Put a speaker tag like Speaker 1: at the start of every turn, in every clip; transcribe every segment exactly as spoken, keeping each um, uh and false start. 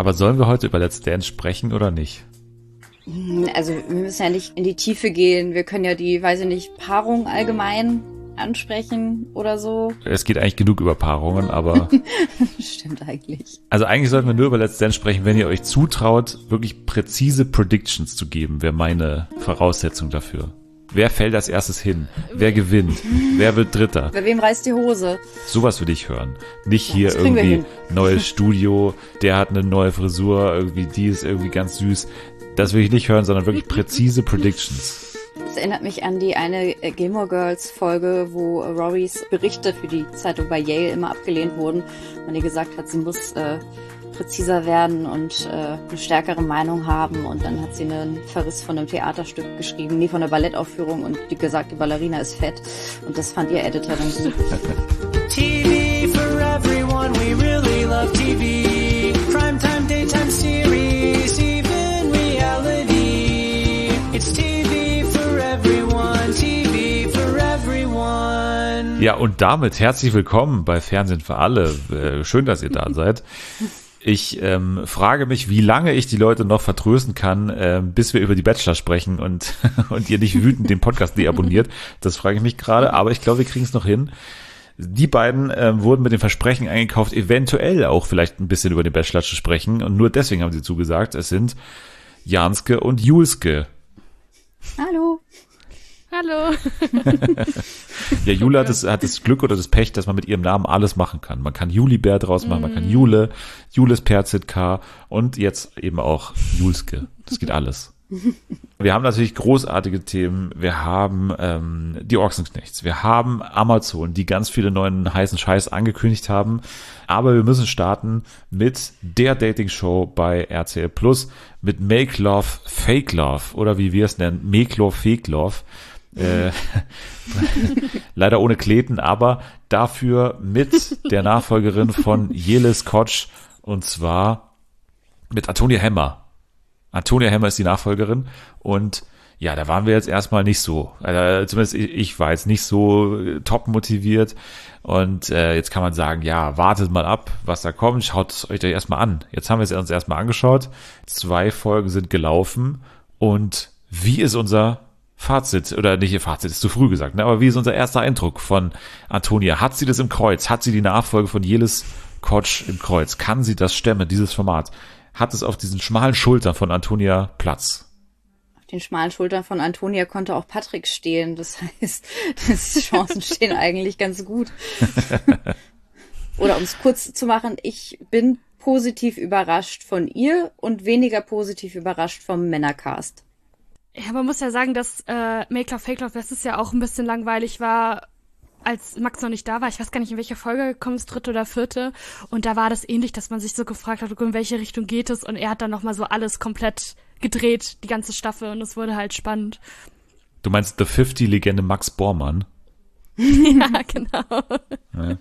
Speaker 1: Aber sollen wir heute über Let's Dance sprechen oder nicht?
Speaker 2: Also wir müssen ja nicht in die Tiefe gehen. Wir können ja die, weiß ich nicht, Paarung allgemein ansprechen oder so.
Speaker 1: Es geht eigentlich genug über Paarungen, aber...
Speaker 2: Stimmt eigentlich.
Speaker 1: Also eigentlich sollten wir nur über Let's Dance sprechen, wenn ihr euch zutraut, wirklich präzise Predictions zu geben, wäre meine Voraussetzung dafür. Wer fällt als erstes hin? Wer gewinnt? Wer wird Dritter?
Speaker 2: Bei wem reißt die Hose?
Speaker 1: Sowas will ich hören. Nicht
Speaker 2: Ja,
Speaker 1: hier
Speaker 2: das kriegen wir
Speaker 1: irgendwie
Speaker 2: hin.
Speaker 1: neues Studio, der hat eine neue Frisur, irgendwie die ist irgendwie ganz süß. Das will ich nicht hören, sondern wirklich präzise Predictions.
Speaker 2: Das erinnert mich an die eine Gilmore Girls Folge, wo Rorys Berichte für die Zeitung bei Yale immer abgelehnt wurden. Und ihr gesagt hat, sie muss äh, präziser werden und äh, eine stärkere Meinung haben. Und dann hat sie einen Verriss von einem Theaterstück geschrieben, nee, von einer Ballettaufführung, und die gesagt, die Ballerina ist fett. Und das fand ihr Editor dann gut.
Speaker 3: T V for everyone, we really love T V. Primetime, daytime series, even reality. It's T V for everyone, T V for everyone.
Speaker 1: Ja, und damit herzlich willkommen bei Fernsehen für alle. Äh, schön, dass ihr da seid. Ich ähm, frage mich, wie lange ich die Leute noch vertrösten kann, äh, bis wir über die Bachelor sprechen und, und ihr nicht wütend den Podcast deabonniert. Das frage ich mich gerade, aber ich glaube, wir kriegen es noch hin. Die beiden äh, wurden mit dem Versprechen eingekauft, eventuell auch vielleicht ein bisschen über den Bachelor zu sprechen. Und nur deswegen haben sie zugesagt. Es sind Janske und Julske.
Speaker 2: Hallo.
Speaker 4: Hallo.
Speaker 1: Ja, Jule hat das, hat das Glück oder das Pech, dass man mit ihrem Namen alles machen kann. Man kann Julibär draus machen, man kann Jule, Jules Perzit-K und jetzt eben auch Julske. Das geht alles. Wir haben natürlich großartige Themen. Wir haben ähm, die Ochsenknechts. Wir haben Amazon, die ganz viele neuen heißen Scheiß angekündigt haben. Aber wir müssen starten mit der Dating-Show bei R T L Plus, mit Make Love, Fake Love oder wie wir es nennen, Make Love, Fake Love. Äh, leider ohne Kleten, aber dafür mit der Nachfolgerin von Jelis Kotsch, und zwar mit Antonia Hemmer. Antonia Hemmer ist die Nachfolgerin, und ja, da waren wir jetzt erstmal nicht so, also zumindest ich, ich war jetzt nicht so top motiviert, und äh, jetzt kann man sagen, ja, wartet mal ab, was da kommt, schaut es euch erstmal an. Jetzt haben wir es uns erstmal angeschaut, zwei Folgen sind gelaufen, und wie ist unser Fazit, oder nicht ihr Fazit, ist zu früh gesagt, ne? Aber wie ist unser erster Eindruck von Antonia? Hat sie das im Kreuz? Hat sie die Nachfolge von Jelis Kotsch im Kreuz? Kann sie das stemmen, dieses Format? Hat es auf diesen schmalen Schultern von Antonia Platz?
Speaker 2: Auf den schmalen Schultern von Antonia konnte auch Patrick stehen. Das heißt, die Chancen stehen eigentlich ganz gut. Oder um es kurz zu machen, ich bin positiv überrascht von ihr und weniger positiv überrascht vom Männercast.
Speaker 4: Ja, man muss ja sagen, dass äh, Make Love, Fake Love letztes Jahr auch ein bisschen langweilig war, als Max noch nicht da war. Ich weiß gar nicht, in welcher Folge gekommen ist, dritte oder vierte. Und da war das ähnlich, dass man sich so gefragt hat, in welche Richtung geht es. Und er hat dann nochmal so alles komplett gedreht, die ganze Staffel. Und es wurde halt spannend.
Speaker 1: Du meinst The fünfzig-Legende Max Bormann?
Speaker 4: Ja, genau.
Speaker 1: Ja.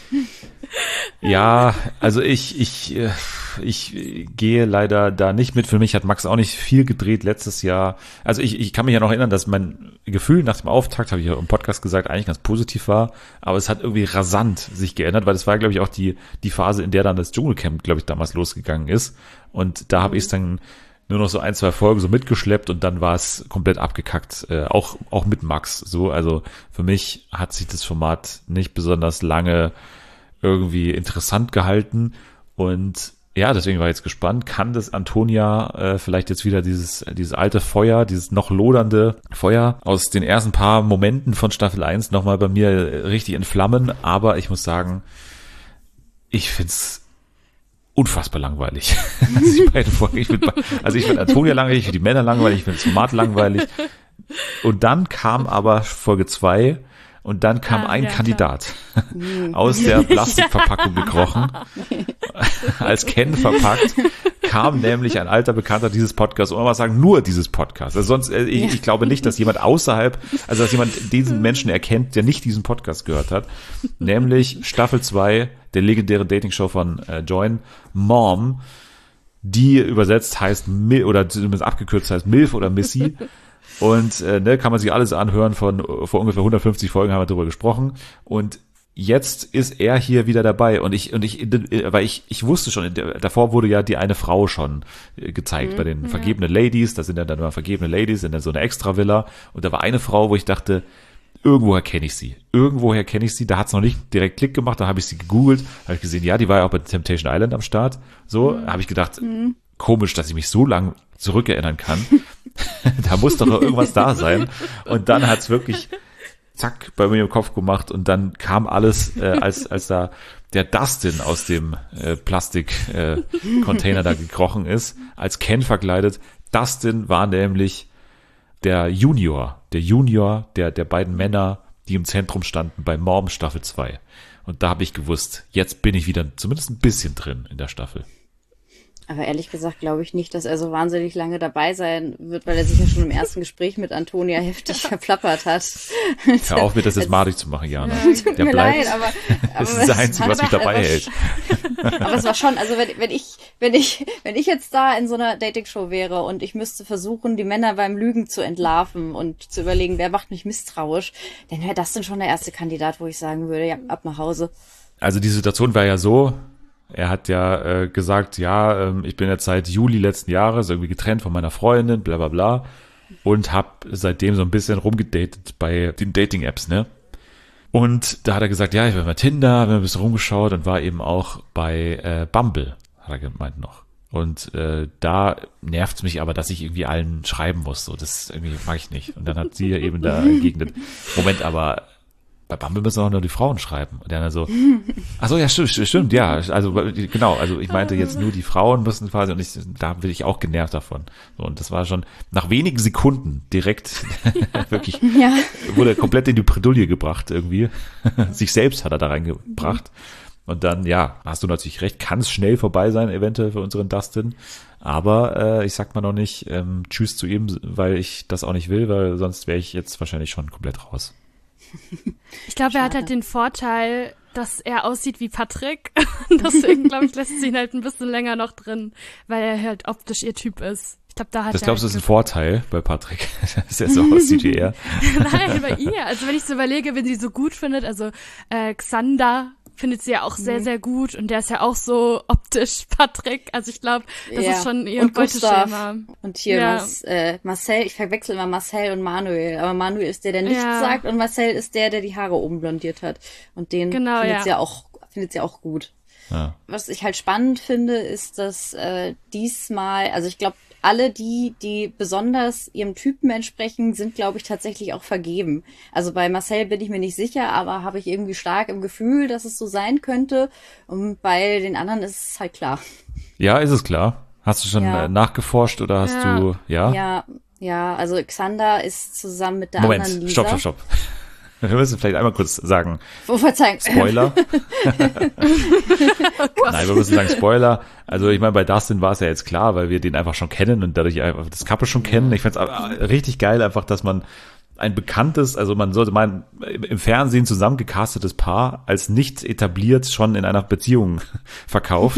Speaker 1: Ja, also ich, ich, ich gehe leider da nicht mit. Für mich hat Max auch nicht viel gedreht letztes Jahr. Also ich, ich kann mich ja noch erinnern, dass mein Gefühl nach dem Auftakt, habe ich ja im Podcast gesagt, eigentlich ganz positiv war. Aber es hat irgendwie rasant sich geändert, weil das war, glaube ich, auch die, die Phase, in der dann das Dschungelcamp, glaube ich, damals losgegangen ist. Und da habe ich es dann nur noch so ein, zwei Folgen so mitgeschleppt, und dann war es komplett abgekackt, äh, auch auch mit Max so. Also für mich hat sich das Format nicht besonders lange irgendwie interessant gehalten, und ja, deswegen war ich jetzt gespannt, kann das Antonia äh, vielleicht jetzt wieder dieses dieses alte Feuer, dieses noch lodernde Feuer aus den ersten paar Momenten von Staffel eins nochmal bei mir richtig entflammen. Aber ich muss sagen, ich find's unfassbar langweilig. Also die beiden Folgen, ich find, also ich finde Antonia langweilig, ich finde die Männer langweilig, ich finde das Format langweilig. Und dann kam aber Folge zwei, und dann kam
Speaker 4: ah,
Speaker 1: ein
Speaker 4: ja,
Speaker 1: Kandidat aus der Plastikverpackung gekrochen, als Ken verpackt, kam nämlich ein alter Bekannter dieses Podcasts, und man muss sagen, nur dieses Podcast. Also sonst, äh, ich, ich glaube nicht, dass jemand außerhalb, also dass jemand diesen Menschen erkennt, der nicht diesen Podcast gehört hat, nämlich Staffel zwei der legendären Dating-Show von äh, Join, Mom, die übersetzt heißt, Mil- oder zumindest abgekürzt heißt Milf oder Missy. Und äh, ne, kann man sich alles anhören, von vor ungefähr hundertfünfzig Folgen haben wir darüber gesprochen. Und jetzt ist er hier wieder dabei und ich und ich weil ich ich wusste schon, davor wurde ja die eine Frau schon gezeigt mhm, bei den ja. vergebenen Ladies, da sind ja dann mal vergebene Ladies in so einer Extravilla und da war eine Frau, wo ich dachte, irgendwoher kenne ich sie, irgendwoher kenne ich sie, da hat es noch nicht direkt Klick gemacht, da habe ich sie gegoogelt, habe ich gesehen, ja, die war ja auch bei Temptation Island am Start, so, mhm. habe ich gedacht, mhm. komisch, dass ich mich so lang zurückerinnern kann, da muss doch noch irgendwas da sein und dann hat es wirklich zack, bei mir im Kopf gemacht und dann kam alles, äh, als als da der Dustin aus dem äh, Plastik-Container äh, da gekrochen ist, als Ken verkleidet. Dustin war nämlich der Junior, der Junior der der beiden Männer, die im Zentrum standen bei Mom Staffel zwei. Und da habe ich gewusst, jetzt bin ich wieder zumindest ein bisschen drin in der Staffel.
Speaker 2: Aber ehrlich gesagt glaube ich nicht, dass er so wahnsinnig lange dabei sein wird, weil er sich ja schon im ersten Gespräch mit Antonia heftig verplappert hat.
Speaker 1: Hör auf, mir das jetzt madig zu machen, Jana.
Speaker 2: Tut
Speaker 1: Der
Speaker 2: mir
Speaker 1: bleibt.
Speaker 2: leid, aber, aber
Speaker 1: das ist das Einzige, was mich dabei hält.
Speaker 2: Aber es war schon, also wenn, wenn ich, wenn ich, wenn ich jetzt da in so einer Dating-Show wäre und ich müsste versuchen, die Männer beim Lügen zu entlarven und zu überlegen, wer macht mich misstrauisch, dann wäre das denn schon der erste Kandidat, wo ich sagen würde, ja, ab nach Hause.
Speaker 1: Also die Situation war ja so, er hat ja äh, gesagt, ja, ähm, ich bin jetzt seit Juli letzten Jahres irgendwie getrennt von meiner Freundin, bla bla bla, und hab seitdem so ein bisschen rumgedatet bei den Dating-Apps, ne? Und da hat er gesagt, ja, ich bin bei Tinder, hab ein bisschen rumgeschaut und war eben auch bei äh, Bumble, hat er gemeint noch. Und äh, da nervt's mich aber, dass ich irgendwie allen schreiben muss, so, das irgendwie mag ich nicht. Und dann hat sie eben da entgegnet, Moment, aber bei Bumble müssen auch nur die Frauen schreiben. Und dann so, ach so, ja, stimmt, stimmt, ja, also genau, also ich meinte jetzt nur die Frauen müssen quasi, und ich, da bin ich auch genervt davon. So, und das war schon nach wenigen Sekunden direkt wirklich,
Speaker 2: Ja.
Speaker 1: wurde komplett in die Bredouille gebracht irgendwie. Sich selbst hat er da reingebracht. Und dann, ja, hast du natürlich recht, kann es schnell vorbei sein, eventuell für unseren Dustin. Aber äh, ich sag mal noch nicht ähm, Tschüss zu ihm, weil ich das auch nicht will, weil sonst wäre ich jetzt wahrscheinlich schon komplett raus.
Speaker 4: Ich glaube, er hat halt den Vorteil, dass er aussieht wie Patrick. Deswegen, glaube ich, lässt sie ihn halt ein bisschen länger noch drin, weil er halt optisch ihr Typ ist. Ich glaube, da hat
Speaker 1: Das
Speaker 4: er
Speaker 1: glaubst du,
Speaker 4: halt
Speaker 1: ist ein Vorteil bei Patrick, dass er so aussieht wie er?
Speaker 4: Nein, bei ihr. Also wenn ich so überlege, wenn sie so gut findet, also äh, Xander findet sie ja auch sehr, sehr gut und der ist ja auch so optisch Patrick. Also ich glaube, das
Speaker 2: Ja.
Speaker 4: ist schon ihr
Speaker 2: Und Gustav.
Speaker 4: Beuteschema.
Speaker 2: Und hier
Speaker 4: Ja.
Speaker 2: Mas, äh, Marcel, ich verwechsel immer Marcel und Manuel, aber Manuel ist der, der nichts
Speaker 4: Ja.
Speaker 2: sagt und Marcel ist der, der die Haare oben blondiert hat. Und den
Speaker 4: Genau,
Speaker 2: findet
Speaker 4: ja.
Speaker 2: sie ja auch, findet sie auch gut.
Speaker 1: Ja.
Speaker 2: Was ich halt spannend finde, ist, dass äh, diesmal, also ich glaube, alle die, die besonders ihrem Typen entsprechen, sind, glaube ich, tatsächlich auch vergeben. Also bei Marcel bin ich mir nicht sicher, aber habe ich irgendwie stark im Gefühl, dass es so sein könnte. Und bei den anderen ist es halt klar.
Speaker 1: Ja, ist es klar. Hast du schon
Speaker 2: Ja.
Speaker 1: äh, nachgeforscht oder hast
Speaker 4: Ja.
Speaker 1: du, ja?
Speaker 2: Ja, ja, also Xander ist zusammen mit der
Speaker 1: Moment,
Speaker 2: anderen Lisa.
Speaker 1: stopp, stopp, stopp. Wir müssen vielleicht einmal kurz sagen,
Speaker 2: Oh, Verzeihung.
Speaker 1: Spoiler. Nein, wir müssen sagen Spoiler. Also ich meine, bei Dustin war es ja jetzt klar, weil wir den einfach schon kennen und dadurch einfach das Couple schon kennen. Ich find's aber richtig geil einfach, dass man ein bekanntes, also man sollte meinen, im Fernsehen zusammengecastetes Paar als nicht etabliert schon in einer Beziehung verkauft.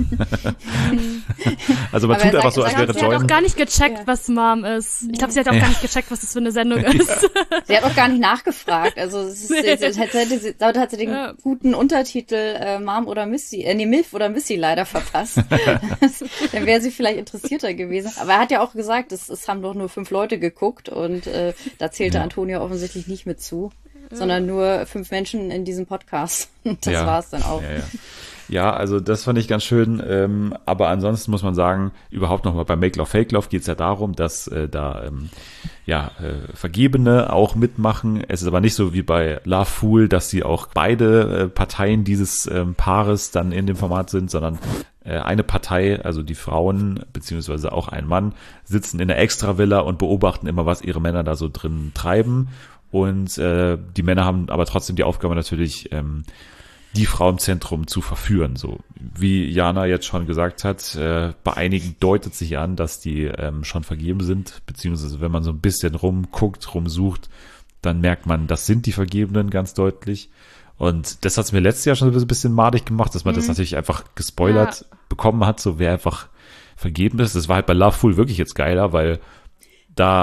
Speaker 1: Also man
Speaker 2: Aber
Speaker 1: tut
Speaker 2: er
Speaker 1: einfach
Speaker 2: sagt-
Speaker 1: so, als
Speaker 2: er
Speaker 1: wäre
Speaker 2: sagt,
Speaker 4: Sie hat auch
Speaker 1: Join.
Speaker 4: gar nicht gecheckt,
Speaker 2: Ja.
Speaker 4: was Mom ist. Ich glaube, sie hat auch
Speaker 1: Ja.
Speaker 4: gar nicht gecheckt, was das für eine Sendung ist.
Speaker 2: Sie hat auch gar nicht nachgefragt. Also es ist,
Speaker 4: Nee.
Speaker 2: sie, hätte, hätte, sie- damit hat sie den
Speaker 4: Ja.
Speaker 2: guten Untertitel äh, Mom oder Missy, äh, nee, Milf oder Missy leider verpasst. Das, dann wäre sie vielleicht interessierter gewesen. Aber er hat ja auch gesagt, es, es haben doch nur fünf Leute geguckt und äh, da zählte
Speaker 1: Ja.
Speaker 2: Antonia offensichtlich nicht mit zu, sondern nur fünf Menschen in diesem Podcast. Das
Speaker 1: Ja.
Speaker 2: war's dann auch.
Speaker 1: Ja, ja. Ja, also das fand ich ganz schön, ähm, aber ansonsten muss man sagen, überhaupt nochmal bei Make Love Fake Love geht es ja darum, dass äh, da ähm, ja äh, Vergebene auch mitmachen. Es ist aber nicht so wie bei Love Fool, dass sie auch beide äh, Parteien dieses ähm, Paares dann in dem Format sind, sondern äh, eine Partei, also die Frauen beziehungsweise auch ein Mann, sitzen in der Extravilla und beobachten immer, was ihre Männer da so drin treiben. Und äh, die Männer haben aber trotzdem die Aufgabe natürlich, ähm, die Frau im Zentrum zu verführen. So wie Jana jetzt schon gesagt hat, äh, bei einigen deutet sich an, dass die ähm, schon vergeben sind, beziehungsweise wenn man so ein bisschen rumguckt, rumsucht, dann merkt man, das sind die Vergebenen ganz deutlich. Und das hat es mir letztes Jahr schon ein bisschen madig gemacht, dass man
Speaker 2: Mhm.
Speaker 1: das natürlich einfach gespoilert
Speaker 4: Ja.
Speaker 1: bekommen hat, so wer einfach vergeben ist. Das war halt bei Love Fool wirklich jetzt geiler, weil da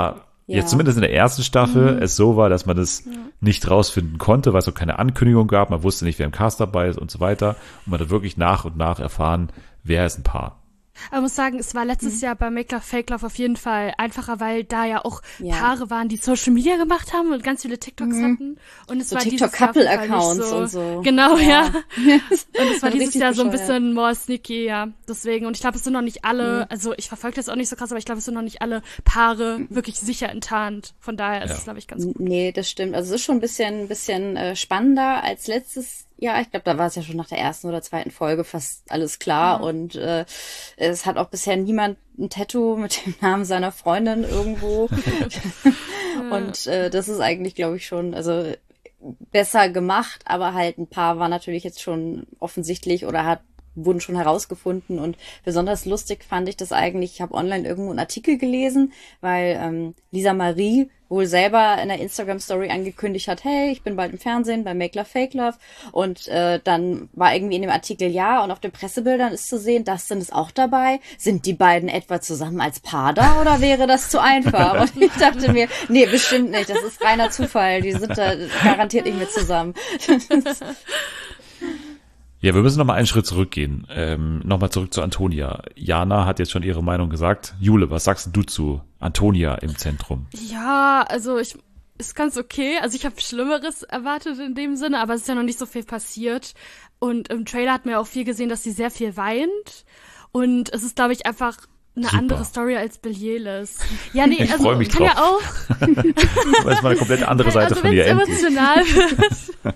Speaker 2: Ja.
Speaker 1: Jetzt zumindest in der ersten Staffel es so war, dass man das nicht rausfinden konnte, weil es auch keine Ankündigung gab. Man wusste nicht, wer im Cast dabei ist und so weiter. Und man hat wirklich nach und nach erfahren, wer ist ein Paar.
Speaker 4: Aber ich muss sagen, es war letztes mhm. Jahr bei Make Love Fake Love auf jeden Fall einfacher, weil da ja auch
Speaker 2: Ja.
Speaker 4: Paare waren, die Social Media gemacht haben und ganz viele TikToks
Speaker 2: Mhm.
Speaker 4: hatten. Und es
Speaker 2: So
Speaker 4: war dieses Jahr auf jeden Fall
Speaker 2: TikTok-Couple-Accounts
Speaker 4: nicht so.
Speaker 2: und so.
Speaker 4: Genau, ja.
Speaker 2: Ja.
Speaker 4: Und es war
Speaker 2: Also
Speaker 4: dieses
Speaker 2: richtig
Speaker 4: Jahr so ein
Speaker 2: bescheuert.
Speaker 4: bisschen more sneaky, ja. Deswegen, und ich glaube, es sind noch nicht alle,
Speaker 2: Mhm.
Speaker 4: also ich verfolge das auch nicht so krass, aber ich glaube, es sind noch nicht alle Paare wirklich sicher enttarnt. Von daher ist
Speaker 1: Ja.
Speaker 4: es, glaube ich, ganz gut.
Speaker 2: Nee, das stimmt. Also es ist schon ein bisschen, ein bisschen äh, spannender als letztes Jahr. Ich glaube, da war es ja schon nach der ersten oder zweiten Folge fast alles klar.
Speaker 4: Ja.
Speaker 2: Und äh, es hat auch bisher niemand ein Tattoo mit dem Namen seiner Freundin irgendwo. Und äh, das ist eigentlich, glaube ich, schon, also besser gemacht, aber halt ein paar war natürlich jetzt schon offensichtlich oder hat wurden schon herausgefunden und besonders lustig fand ich das eigentlich, ich habe online irgendwo einen Artikel gelesen, weil ähm, Lisa Marie wohl selber in der Instagram-Story angekündigt hat, hey, ich bin bald im Fernsehen bei Make Love Fake Love und äh, dann war irgendwie in dem Artikel ja und auf den Pressebildern ist zu sehen, Dustin ist auch dabei. Sind die beiden etwa zusammen als Paar da oder wäre das zu einfach? Und ich dachte mir, nee, bestimmt nicht, das ist reiner Zufall, die sind da garantiert nicht mehr zusammen.
Speaker 1: Ja, wir müssen noch mal einen Schritt zurückgehen. Ähm, noch mal zurück zu Antonia. Jana hat jetzt schon ihre Meinung gesagt. Jule, was sagst du zu Antonia im Zentrum?
Speaker 4: Ja, also ich ist ganz okay. Also ich habe Schlimmeres erwartet in dem Sinne, aber es ist ja noch nicht so viel passiert. Und im Trailer hat man ja auch viel gesehen, dass sie sehr viel weint. Und es ist, glaube ich, einfach eine
Speaker 1: Super.
Speaker 4: andere Story als Belieles. Ja, nee,
Speaker 1: Ich
Speaker 4: also
Speaker 1: freu mich
Speaker 4: kann ja
Speaker 1: drauf.
Speaker 4: auch.
Speaker 1: Weil es mal eine komplett andere Seite
Speaker 4: also
Speaker 1: von
Speaker 4: wenn
Speaker 1: ihr
Speaker 4: es
Speaker 1: endlich.
Speaker 4: emotional wird.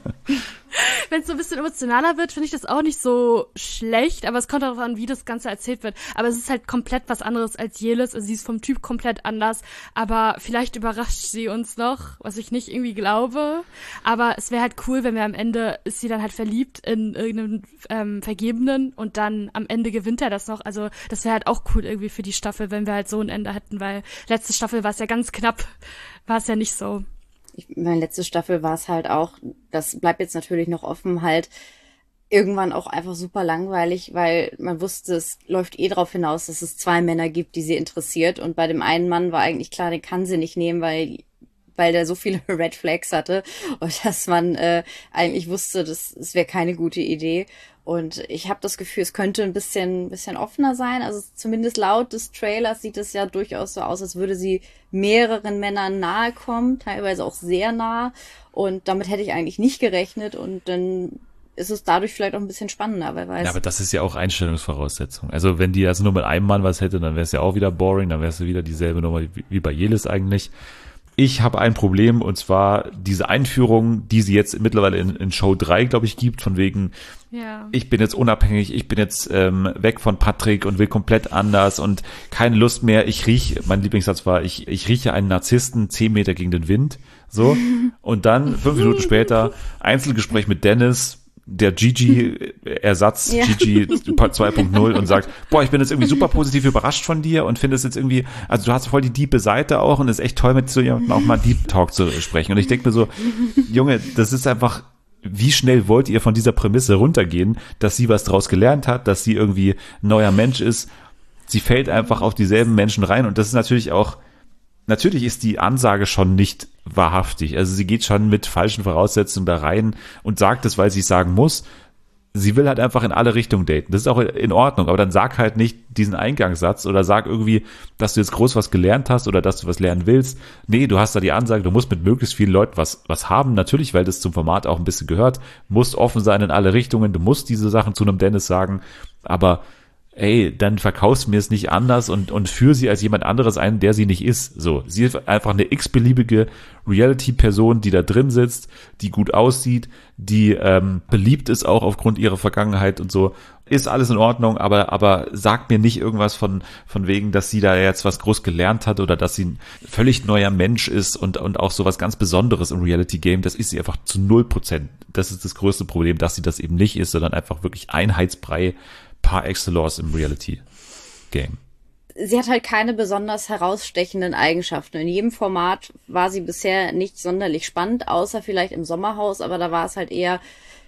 Speaker 4: Wenn es so ein bisschen emotionaler wird, finde ich das auch nicht so schlecht, aber es kommt darauf an, wie das Ganze erzählt wird. Aber es ist halt komplett was anderes als Jelis. Also sie ist vom Typ komplett anders, aber vielleicht überrascht sie uns noch, was ich nicht irgendwie glaube. Aber es wäre halt cool, wenn wir am Ende, ist sie dann halt verliebt in irgendeinen ähm, Vergebenen und dann am Ende gewinnt er das noch. Also das wäre halt auch cool irgendwie für die Staffel, wenn wir halt so ein Ende hätten, weil letzte Staffel war es ja ganz knapp, war es ja nicht so.
Speaker 2: Ich, meine letzte Staffel war es halt auch, das bleibt jetzt natürlich noch offen, halt irgendwann auch einfach super langweilig, weil man wusste, es läuft eh drauf hinaus, dass es zwei Männer gibt, die sie interessiert. Und bei dem einen Mann war eigentlich klar, den kann sie nicht nehmen, weil weil der so viele Red Flags hatte und dass man äh, eigentlich wusste, das, das wäre keine gute Idee. Und ich habe das Gefühl, es könnte ein bisschen, bisschen offener sein. Also zumindest laut des Trailers sieht es ja durchaus so aus, als würde sie mehreren Männern nahe kommen, teilweise auch sehr nah. Und damit hätte ich eigentlich nicht gerechnet. Und dann ist es dadurch vielleicht auch ein bisschen spannender, wer weiß.
Speaker 1: Ja, aber das ist ja auch Einstellungsvoraussetzung. Also wenn die also nur mit einem Mann was hätte, dann wäre es ja auch wieder boring, dann wäre es wieder dieselbe Nummer wie, wie bei Jelis eigentlich. Ich habe ein Problem, und zwar diese Einführung, die sie jetzt mittlerweile in, in Show drei, glaube ich, gibt, von wegen,
Speaker 4: Ja.
Speaker 1: ich bin jetzt unabhängig, ich bin jetzt ähm, weg von Patrick und will komplett anders und keine Lust mehr. Ich riech, mein Lieblingssatz war, ich, ich rieche einen Narzissten zehn Meter gegen den Wind. So. Und dann, fünf Minuten später, Einzelgespräch mit Dennis, der Gigi-Ersatz,
Speaker 2: Ja.
Speaker 1: Gigi zwei Punkt null und sagt, boah, ich bin jetzt irgendwie super positiv überrascht von dir und finde es jetzt irgendwie, also du hast voll die diepe Seite auch und es ist echt toll, mit so jemandem auch mal Deep Talk zu sprechen. Und ich denke mir so, Junge, das ist einfach, wie schnell wollt ihr von dieser Prämisse runtergehen, dass sie was draus gelernt hat, dass sie irgendwie ein neuer Mensch ist? Sie fällt einfach auf dieselben Menschen rein und das ist natürlich auch, natürlich ist die Ansage schon nicht wahrhaftig. Also sie geht schon mit falschen Voraussetzungen da rein und sagt es, weil sie es sagen muss. Sie will halt einfach in alle Richtungen daten. Das ist auch in Ordnung, aber dann sag halt nicht diesen Eingangssatz oder sag irgendwie, dass du jetzt groß was gelernt hast oder dass du was lernen willst. Nee, du hast da die Ansage, du musst mit möglichst vielen Leuten was, was haben. Natürlich, weil das zum Format auch ein bisschen gehört. Musst offen sein in alle Richtungen. Du musst diese Sachen zu einem Dennis sagen, aber ey, dann verkaufst mir es nicht anders und, und führ sie als jemand anderes ein, der sie nicht ist. So, sie ist einfach eine x-beliebige Reality-Person, die da drin sitzt, die gut aussieht, die ähm, beliebt ist auch aufgrund ihrer Vergangenheit und so. Ist alles in Ordnung, aber aber sagt mir nicht irgendwas von von wegen, dass sie da jetzt was groß gelernt hat oder dass sie ein völlig neuer Mensch ist und und auch so was ganz Besonderes im Reality-Game. Das ist sie einfach zu null Prozent. Das ist das größte Problem, dass sie das eben nicht ist, sondern einfach wirklich Einheitsbrei par excellence im Reality-Game.
Speaker 2: Sie hat halt keine besonders herausstechenden Eigenschaften. In jedem Format war sie bisher nicht sonderlich spannend, außer vielleicht im Sommerhaus, aber da war es halt eher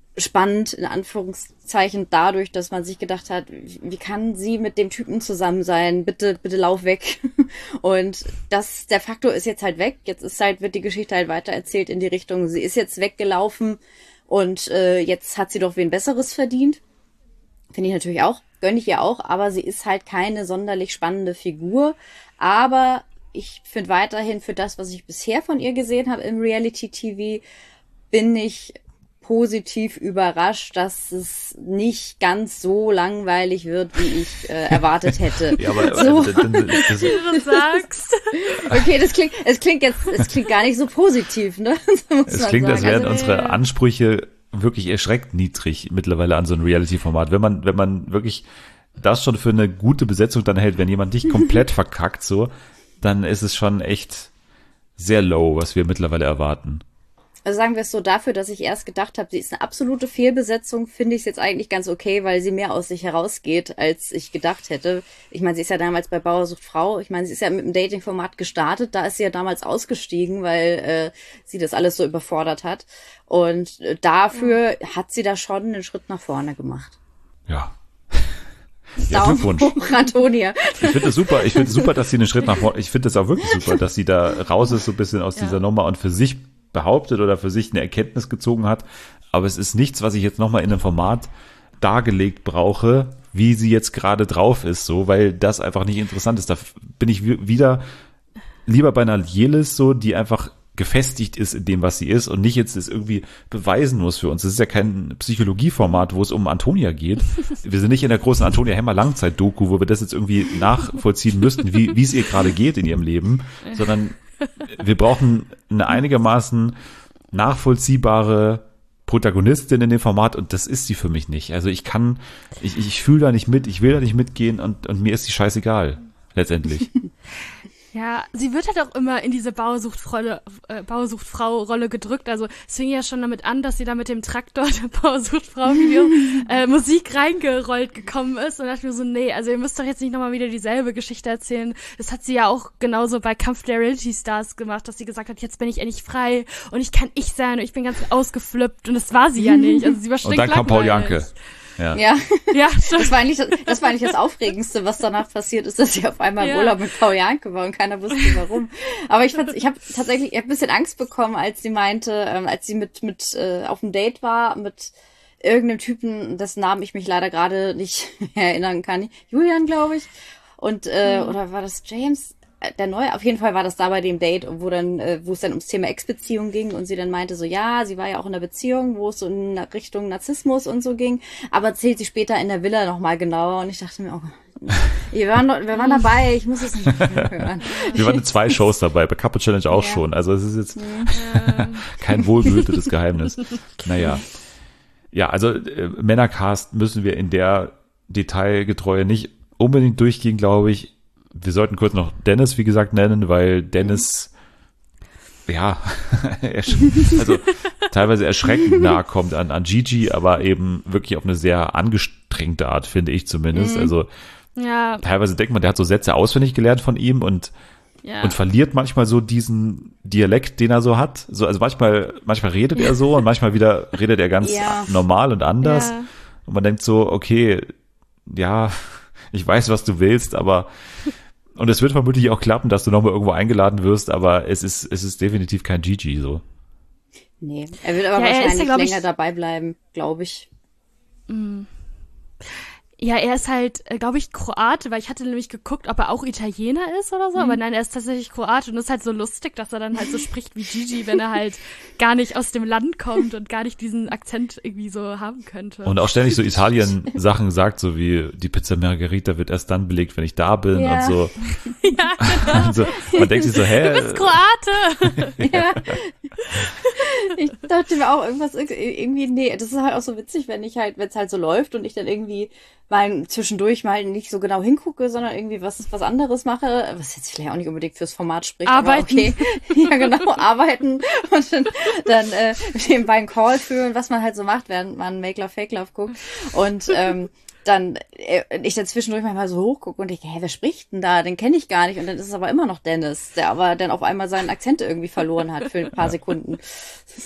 Speaker 2: spannend, in Anführungszeichen, dadurch, dass man sich gedacht hat, wie kann sie mit dem Typen zusammen sein? Bitte, bitte lauf weg. Und das, der Faktor ist jetzt halt weg. Jetzt ist halt, wird die Geschichte halt weitererzählt in die Richtung, sie ist jetzt weggelaufen und äh, jetzt hat sie doch wen Besseres verdient. Finde ich natürlich auch, gönne ich ihr auch, aber sie ist halt keine sonderlich spannende Figur. Aber ich finde weiterhin für das, was ich bisher von ihr gesehen habe im Reality-T V, bin ich positiv überrascht, dass es nicht ganz so langweilig wird, wie ich äh, erwartet hätte.
Speaker 1: Ja, aber
Speaker 2: so.
Speaker 1: das, das, das,
Speaker 4: Wie du sagst.
Speaker 2: Okay, das klingt, es klingt jetzt, es klingt gar nicht so positiv, ne? So muss
Speaker 1: es
Speaker 2: man
Speaker 1: klingt, als
Speaker 2: sagen.
Speaker 1: wären
Speaker 2: Also,
Speaker 1: unsere Ansprüche wirklich erschreckend niedrig mittlerweile an so ein Reality-Format. Wenn man, wenn man wirklich das schon für eine gute Besetzung dann hält, wenn jemand dich komplett verkackt, so, dann ist es schon echt sehr low, was wir mittlerweile erwarten.
Speaker 2: Also sagen wir es so, dafür, dass ich erst gedacht habe, sie ist eine absolute Fehlbesetzung, finde ich es jetzt eigentlich ganz okay, weil sie mehr aus sich herausgeht, als ich gedacht hätte. Ich meine, sie ist ja damals bei Bauer sucht Frau. Ich meine, sie ist ja mit dem Dating-Format gestartet. Da ist sie ja damals ausgestiegen, weil äh, sie das alles so überfordert hat. Und äh, dafür mhm. hat sie da schon einen Schritt nach vorne gemacht.
Speaker 1: Ja. Ja,
Speaker 2: Daumen
Speaker 1: Glückwunsch.
Speaker 2: hoch, Antonia.
Speaker 1: Ich finde es super, ich finde es super, dass sie einen Schritt nach vorne, ich finde es auch wirklich super, dass sie da raus ist, so ein bisschen aus
Speaker 4: Ja.
Speaker 1: dieser Nummer und für sich behauptet oder für sich eine Erkenntnis gezogen hat. Aber es ist nichts, was ich jetzt nochmal in einem Format dargelegt brauche, wie sie jetzt gerade drauf ist, so, weil das einfach nicht interessant ist. Da bin ich wi- wieder lieber bei einer Jelis so, die einfach gefestigt ist in dem, was sie ist und nicht jetzt das irgendwie beweisen muss für uns. Das ist ja kein Psychologieformat, wo es um Antonia geht. Wir sind nicht in der großen Antonia Hemmer Langzeit-Doku, wo wir das jetzt irgendwie nachvollziehen müssten, wie wie es ihr gerade geht in ihrem Leben, sondern wir brauchen eine einigermaßen nachvollziehbare Protagonistin in dem Format und das ist sie für mich nicht. Also ich kann, ich, ich fühle da nicht mit, ich will da nicht mitgehen und, und mir ist sie scheißegal, letztendlich.
Speaker 4: Ja, sie wird halt auch immer in diese Bauersucht-Rolle, äh, Bauersucht-Frau-Rolle gedrückt. Also es fing ja schon damit an, dass sie da mit dem Traktor der Bauersucht-Frau-Video äh, Musik reingerollt gekommen ist. Und dachte mir so, nee, also ihr müsst doch jetzt nicht nochmal wieder dieselbe Geschichte erzählen. Das hat sie ja auch genauso bei Kampf der Reality-Stars gemacht, dass sie gesagt hat, jetzt bin ich endlich frei und ich kann ich sein und ich bin ganz ausgeflippt. Und das war sie ja nicht. Also sie war
Speaker 1: Und dann kam Paul Janke. Ja.
Speaker 2: Ja,
Speaker 4: Ja,
Speaker 2: das war eigentlich das, das war eigentlich das Aufregendste, was danach passiert ist, dass sie auf einmal im
Speaker 4: Ja.
Speaker 2: Urlaub mit Paul Janke war und keiner wusste warum. Aber ich fand, ich habe tatsächlich, ich hab ein bisschen Angst bekommen, als sie meinte, ähm, als sie mit mit äh, auf dem Date war mit irgendeinem Typen, dessen Namen ich mich leider gerade nicht mehr erinnern kann. Julian, glaube ich. Und äh,
Speaker 4: Mhm.
Speaker 2: oder war das James? Der Neue, auf jeden Fall war das da bei dem Date, wo dann, äh, wo es dann ums Thema Ex-Beziehung ging und sie dann meinte so, ja, sie war ja auch in einer Beziehung, wo es so in Richtung Narzissmus und so ging, aber erzählt sie später in der Villa nochmal genauer und ich dachte mir, oh, wir waren, wir waren dabei, ich muss es nicht mehr hören.
Speaker 1: Wir waren in zwei Shows dabei, bei Couple Challenge auch
Speaker 2: Ja.
Speaker 1: schon. Also es ist jetzt kein wohlbehütetes Geheimnis. Naja. Ja, also äh, Männercast müssen wir in der Detailgetreue nicht unbedingt durchgehen, glaube ich. Wir sollten kurz noch Dennis, wie gesagt, nennen, weil Dennis, ja, ersch- also teilweise erschreckend nahe kommt an, an Gigi, aber eben wirklich auf eine sehr angestrengte Art, finde ich zumindest.
Speaker 2: Mhm.
Speaker 1: Also
Speaker 4: ja,
Speaker 1: teilweise denkt man, der hat so Sätze auswendig gelernt von ihm und
Speaker 4: ja.
Speaker 1: und verliert manchmal so diesen Dialekt, den er so hat. So, also manchmal, manchmal redet er so und manchmal wieder redet er ganz
Speaker 2: Ja.
Speaker 1: normal und anders.
Speaker 4: Ja.
Speaker 1: Und man denkt so, okay, ja, ich weiß, was du willst, aber und es wird vermutlich auch klappen, dass du nochmal irgendwo eingeladen wirst, aber es ist, es ist definitiv kein Gigi so.
Speaker 2: Nee, er wird aber
Speaker 4: Ja, er ist ja,
Speaker 2: wahrscheinlich
Speaker 4: glaub ich-
Speaker 2: länger dabei bleiben, glaube ich.
Speaker 4: Ja, er ist halt, glaube ich, Kroate, weil ich hatte nämlich geguckt, ob er auch Italiener ist oder so,
Speaker 2: Mhm.
Speaker 4: aber nein, er ist tatsächlich Kroate und das ist halt so lustig, dass er dann halt so spricht wie Gigi, wenn er halt gar nicht aus dem Land kommt und gar nicht diesen Akzent irgendwie so haben könnte.
Speaker 1: Und auch ständig so Italien-Sachen sagt, so wie die Pizza Margherita wird erst dann belegt, wenn ich da bin
Speaker 2: Ja.
Speaker 1: und so.
Speaker 4: ja, genau.
Speaker 1: Also, man denkt sich so, hä?
Speaker 4: Du bist Kroate!
Speaker 2: Ja. Ich dachte mir auch irgendwas, irgendwie, nee, das ist halt auch so witzig, wenn ich halt, wenn es halt so läuft und ich dann irgendwie mal zwischendurch mal nicht so genau hingucke, sondern irgendwie was, was anderes mache, was jetzt vielleicht auch nicht unbedingt fürs Format spricht,
Speaker 4: Arbeiten.
Speaker 2: aber okay. Ja, genau, arbeiten und dann, dann äh, nebenbei einen Call führen, was man halt so macht, während man Make Love, Fake Love guckt und ähm, dann äh, ich dann zwischendurch manchmal so hochgucke und denke, hä, wer spricht denn da? Den kenne ich gar nicht. Und dann ist es aber immer noch Dennis, der aber dann auf einmal seinen Akzent irgendwie verloren hat für ein paar Sekunden.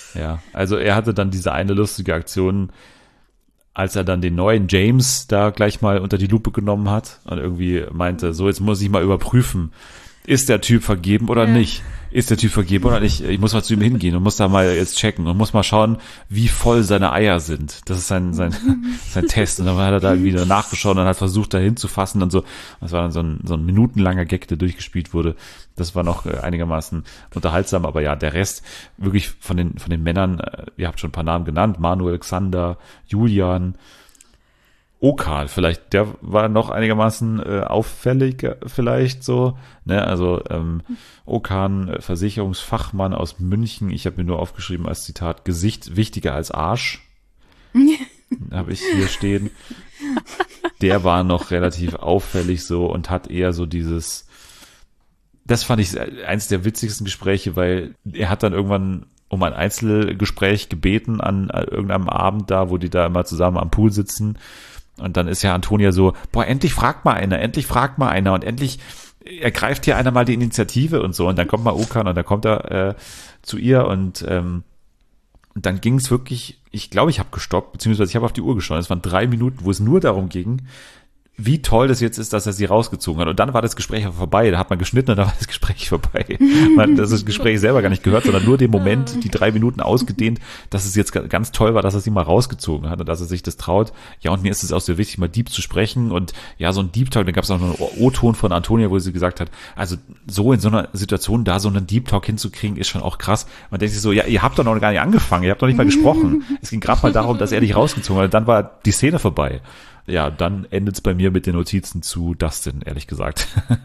Speaker 1: Ja, also er hatte dann diese eine lustige Aktion, als er dann den neuen James da gleich mal unter die Lupe genommen hat und irgendwie meinte, so jetzt muss ich mal überprüfen, ist der Typ vergeben oder
Speaker 4: Ja.
Speaker 1: nicht? Ist der Typ vergeben oder nicht? Ich muss mal zu ihm hingehen und muss da mal jetzt checken und muss mal schauen, wie voll seine Eier sind. Das ist sein, sein, sein Test. Und dann hat er da irgendwie nachgeschaut und hat versucht, da hinzufassen und so. Das war dann so ein, so ein minutenlanger Gag, der durchgespielt wurde. Das war noch einigermaßen unterhaltsam, aber ja, der Rest wirklich von den, von den Männern, ihr habt schon ein paar Namen genannt, Manuel, Xander, Julian, Okan, vielleicht, der war noch einigermaßen äh, auffällig, vielleicht so, ne, also ähm, Okan, äh, Versicherungsfachmann aus München, ich habe mir nur aufgeschrieben als Zitat, Gesicht wichtiger als Arsch, habe ich hier stehen, der war noch relativ auffällig so und hat eher so dieses, das fand ich eins der witzigsten Gespräche, weil er hat dann irgendwann um ein Einzelgespräch gebeten an irgendeinem Abend da, wo die da immer zusammen am Pool sitzen. Und dann ist ja Antonia so, boah, endlich fragt mal einer, endlich fragt mal einer und endlich ergreift hier einer mal die Initiative und so. Und dann kommt mal Okan und dann kommt er äh, zu ihr und ähm, dann ging es wirklich, ich glaube, ich habe gestoppt, beziehungsweise ich habe auf die Uhr geschaut. Es waren drei Minuten, wo es nur darum ging, wie toll das jetzt ist, dass er sie rausgezogen hat. Und dann war das Gespräch vorbei. Da hat man geschnitten und dann war das Gespräch vorbei. Man hat das Gespräch selber gar nicht gehört, sondern nur den Moment, die drei Minuten ausgedehnt, dass es jetzt ganz toll war, dass er sie mal rausgezogen hat und dass er sich das traut. Ja, und mir ist es auch sehr wichtig, mal deep zu sprechen. Und ja, so ein Deep Talk, da gab es auch noch einen O-Ton von Antonia, wo sie gesagt hat, also so in so einer Situation da so einen Deep Talk hinzukriegen, ist schon auch krass. Man denkt sich so, ja, ihr habt doch noch gar nicht angefangen, ihr habt doch nicht mal gesprochen. Es ging gerade mal darum, dass er dich rausgezogen hat. Und dann war die Szene vorbei. Ja, dann endet es bei mir mit den Notizen zu Dustin, ehrlich gesagt.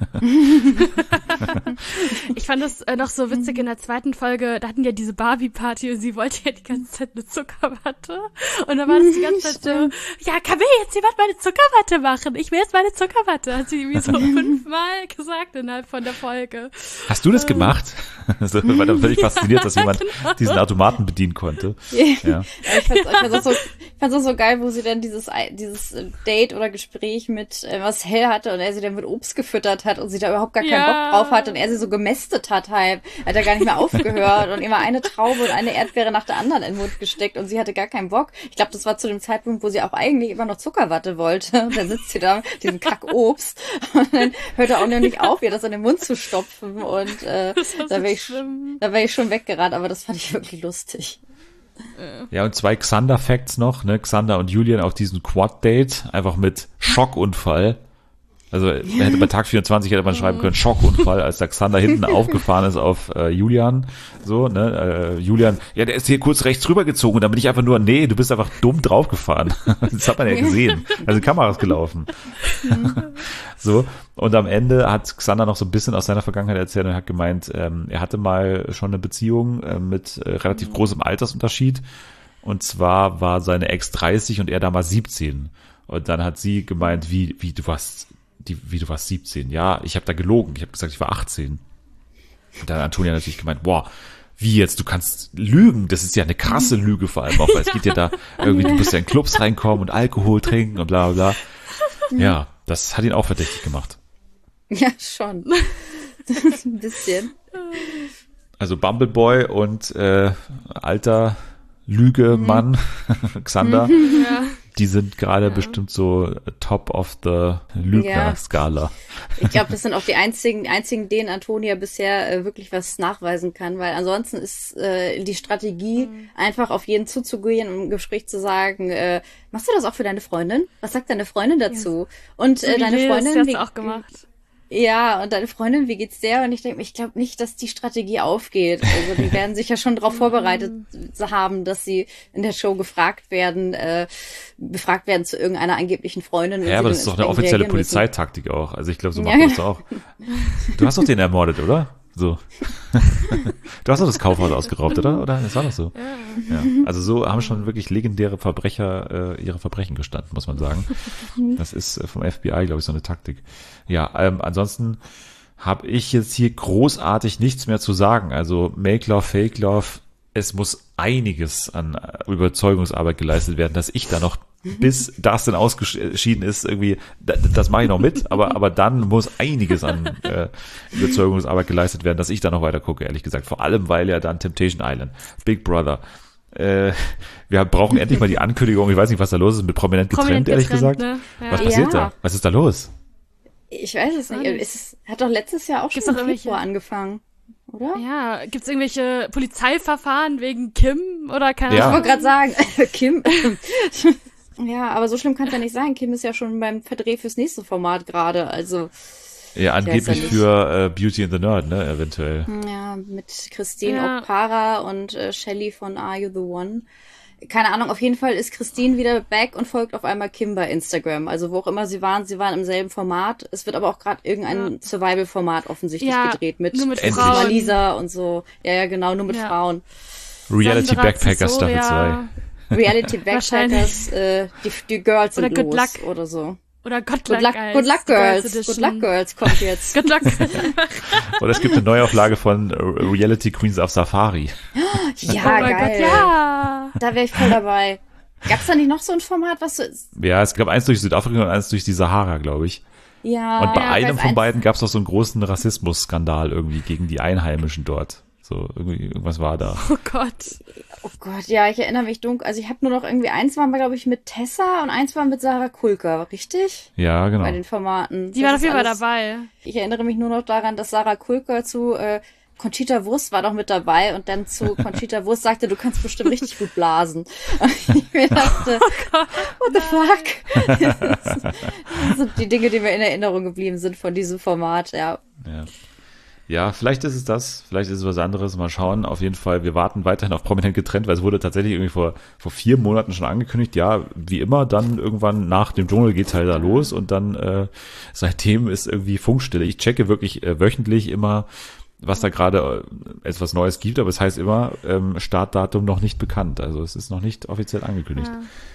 Speaker 4: Ich fand das äh, noch so witzig in der zweiten Folge, da hatten ja diese Barbie-Party und sie wollte ja die ganze Zeit eine Zuckerwatte. Und da war das die ganze Zeit so, ja, kann mir jetzt jemand meine Zuckerwatte machen? Ich will jetzt meine Zuckerwatte. Hat sie irgendwie so fünfmal gesagt innerhalb von der Folge.
Speaker 1: Hast du das gemacht? Also, ich war da völlig fasziniert, dass jemand
Speaker 4: genau.
Speaker 1: diesen Automaten bedienen konnte.
Speaker 2: Ja. Ich fand's, ich fand's auch so, ich fand's auch so geil, wo sie dann dieses, dieses Date oder Gespräch mit äh, Marcel hatte und er sie dann mit Obst gefüttert hat und sie da überhaupt gar keinen
Speaker 4: Ja.
Speaker 2: Bock drauf hat und er sie so gemästet hat halb. Hat er gar nicht mehr aufgehört und immer eine Traube und eine Erdbeere nach der anderen in den Mund gesteckt und sie hatte gar keinen Bock. Ich glaube, das war zu dem Zeitpunkt, wo sie auch eigentlich immer noch Zuckerwatte wollte. Und dann sitzt sie da mit diesem Kackobst und dann hört er auch noch nicht auf, ihr das in den Mund zu stopfen und äh, da wäre ich,
Speaker 4: schlimm.
Speaker 2: da wär ich schon weggerannt, aber das fand ich wirklich lustig.
Speaker 1: Ja, und zwei Xander-Facts noch, ne? Xander und Julian auf diesem Quad-Date, einfach mit Schockunfall. Also man hätte bei Tag vierundzwanzig hätte man schreiben können, Schockunfall, als der Xander hinten aufgefahren ist auf äh, Julian. So, ne? Äh, Julian, ja, der ist hier kurz rechts rübergezogen und dann bin ich einfach nur, nee, du bist einfach dumm draufgefahren. Das hat man ja gesehen. Also die Kamera ist gelaufen. So, und am Ende hat Xander noch so ein bisschen aus seiner Vergangenheit erzählt und hat gemeint, ähm, er hatte mal schon eine Beziehung äh, mit äh, relativ großem Altersunterschied. Und zwar war seine Ex dreißig und er damals siebzehn. Und dann hat sie gemeint, wie, wie du warst, die, wie du warst siebzehn. Ja, ich habe da gelogen. Ich habe gesagt, ich war achtzehn. Und dann hat Antonia natürlich gemeint, boah, wie jetzt, du kannst lügen. Das ist ja eine krasse Lüge vor allem auch, weil es geht ja da irgendwie, du musst ja in Clubs reinkommen und Alkohol trinken und bla bla bla. Ja, das hat ihn auch verdächtig gemacht.
Speaker 2: Ja, schon. Ein bisschen.
Speaker 1: Also Bumbleboy und äh, alter Lügemann, Xander,
Speaker 4: Ja.
Speaker 1: die sind gerade bestimmt so top of the Lügner-Skala.
Speaker 2: Ich glaube, das sind auch die einzigen, einzigen, denen Antonia bisher äh, wirklich was nachweisen kann, weil ansonsten ist äh, die Strategie, mhm. einfach auf jeden zuzugehen und im Gespräch zu sagen, äh, machst du das auch für deine Freundin? Was sagt deine Freundin dazu? Und
Speaker 4: So
Speaker 2: äh,
Speaker 4: wie
Speaker 2: deine
Speaker 4: Liz,
Speaker 2: Freundin,
Speaker 4: die hat's
Speaker 2: wie,
Speaker 4: auch gemacht.
Speaker 2: Ja, und deine Freundin, wie geht's der? Und ich denke, ich glaube nicht, dass die Strategie aufgeht. Also die werden sich ja schon darauf vorbereitet haben, dass sie in der Show gefragt werden, äh, befragt werden zu irgendeiner angeblichen Freundin. und
Speaker 1: Ja,
Speaker 2: sie
Speaker 1: aber
Speaker 2: dann
Speaker 1: das ist doch eine
Speaker 2: entsprechend
Speaker 1: offizielle
Speaker 2: reagieren müssen.
Speaker 1: Polizeitaktik auch. Also ich glaube, so
Speaker 2: Ja,
Speaker 1: macht man das
Speaker 2: ja.
Speaker 1: auch. Du hast doch den ermordet, oder? So. Du hast doch das Kaufhaus ausgeraubt, oder? Oder? Das war doch so. Ja. Also so haben schon wirklich legendäre Verbrecher äh, ihre Verbrechen gestanden, muss man sagen. Das ist äh, vom F B I, glaube ich, so eine Taktik. Ja, ähm, ansonsten habe ich jetzt hier großartig nichts mehr zu sagen. Also Make Love, Fake Love, es muss einiges an Überzeugungsarbeit geleistet werden, dass ich da noch bis das dann ausgeschieden ist, irgendwie, das, das mache ich noch mit, aber aber dann muss einiges an äh, Überzeugungsarbeit geleistet werden, dass ich da noch weiter gucke, ehrlich gesagt. Vor allem, weil ja dann Temptation Island, Big Brother, äh, wir brauchen endlich mal die Ankündigung, ich weiß nicht, was da los ist, mit Prominent getrennt,
Speaker 4: Prominent
Speaker 1: ehrlich
Speaker 4: getrennt,
Speaker 1: gesagt.
Speaker 4: ne? Ja.
Speaker 1: Was passiert
Speaker 2: Ja.
Speaker 1: da? Was ist da los?
Speaker 2: Ich weiß es nicht. Es ist, hat doch letztes Jahr auch
Speaker 4: Gibt's
Speaker 2: schon
Speaker 4: noch
Speaker 2: im
Speaker 4: irgendwelche-
Speaker 2: Februar angefangen, oder?
Speaker 4: Ja, gibt's irgendwelche Polizeiverfahren wegen Kim oder keine
Speaker 1: Ja.
Speaker 2: Ich
Speaker 4: Ahnung?
Speaker 2: wollte gerade sagen, Kim. Ja, aber so schlimm kann es ja nicht sein. Kim ist ja schon beim Verdreh fürs nächste Format gerade. Also,
Speaker 1: Ja, angeblich
Speaker 2: nicht.
Speaker 1: für äh, Beauty and the Nerd, ne, eventuell.
Speaker 2: ja, mit Christine
Speaker 4: Ja.
Speaker 2: Okpara und äh, Shelley von Are You the One? Keine Ahnung, auf jeden Fall ist Christine wieder back und folgt auf einmal Kim bei Instagram. Also wo auch immer sie waren, sie waren im selben Format. Es wird aber auch gerade irgendein Survival-Format offensichtlich
Speaker 4: Ja,
Speaker 2: gedreht mit,
Speaker 4: nur mit
Speaker 1: Endlich.
Speaker 4: Frauen.
Speaker 2: Malisa und so. Ja, ja, genau, nur mit
Speaker 4: Ja.
Speaker 2: Frauen.
Speaker 1: Reality
Speaker 4: Sandra
Speaker 1: Backpackers Staffel
Speaker 4: Cesaria
Speaker 1: zwei.
Speaker 2: Reality Backpackers, äh, die, die Girls sind
Speaker 4: Oder Good
Speaker 2: los
Speaker 4: Luck.
Speaker 2: oder so.
Speaker 4: Oder Good
Speaker 2: Good
Speaker 4: Luck,
Speaker 2: Luck,
Speaker 4: Guys,
Speaker 2: Good Luck
Speaker 4: die
Speaker 2: Girls. Good
Speaker 4: Edition.
Speaker 2: Luck Girls kommt jetzt.
Speaker 4: Good Luck.
Speaker 1: Oder es gibt eine Neuauflage von äh, Reality Queens auf Safari.
Speaker 2: Ja,
Speaker 4: Oh mein
Speaker 2: geil.
Speaker 4: Gott, ja.
Speaker 2: Da wäre ich voll dabei. Gab's da nicht noch so ein Format, was so ist?
Speaker 1: Ja, es gab eins durch Südafrika und eins durch die Sahara, glaube ich.
Speaker 2: Ja.
Speaker 1: Und bei
Speaker 2: ja,
Speaker 1: einem
Speaker 2: weiß
Speaker 1: von
Speaker 2: eins-
Speaker 1: beiden gab es auch so einen großen Rassismusskandal irgendwie gegen die Einheimischen dort. So, irgendwie, irgendwas war da.
Speaker 4: Oh Gott.
Speaker 2: Oh Gott, ja, ich erinnere mich dunkel. Also ich habe nur noch irgendwie, eins war, glaube ich, mit Tessa und eins war mit Sarah Kulker, richtig?
Speaker 1: Ja, genau.
Speaker 2: Bei den Formaten.
Speaker 4: Die
Speaker 2: Das
Speaker 4: waren auf
Speaker 2: ist
Speaker 4: jeden Fall
Speaker 2: alles-
Speaker 4: dabei.
Speaker 2: Ich erinnere mich nur noch daran, dass Sarah Kulker zu äh, Conchita Wurst war doch mit dabei und dann zu Conchita Wurst sagte, du kannst bestimmt richtig gut blasen. Und ich mir dachte, what the fuck? Das sind die Dinge, die mir in Erinnerung geblieben sind von diesem Format, ja.
Speaker 1: Ja. Ja, vielleicht ist es das, vielleicht ist es was anderes, mal schauen. Auf jeden Fall, wir warten weiterhin auf Prominent getrennt, weil es wurde tatsächlich irgendwie vor, vor vier Monaten schon angekündigt. Ja, wie immer, dann irgendwann nach dem Dschungel geht's halt da los und dann äh, seitdem ist irgendwie Funkstille. Ich checke wirklich äh, wöchentlich immer, was da gerade äh, etwas Neues gibt, aber es heißt immer, ähm, Startdatum noch nicht bekannt. Also es ist noch nicht offiziell angekündigt.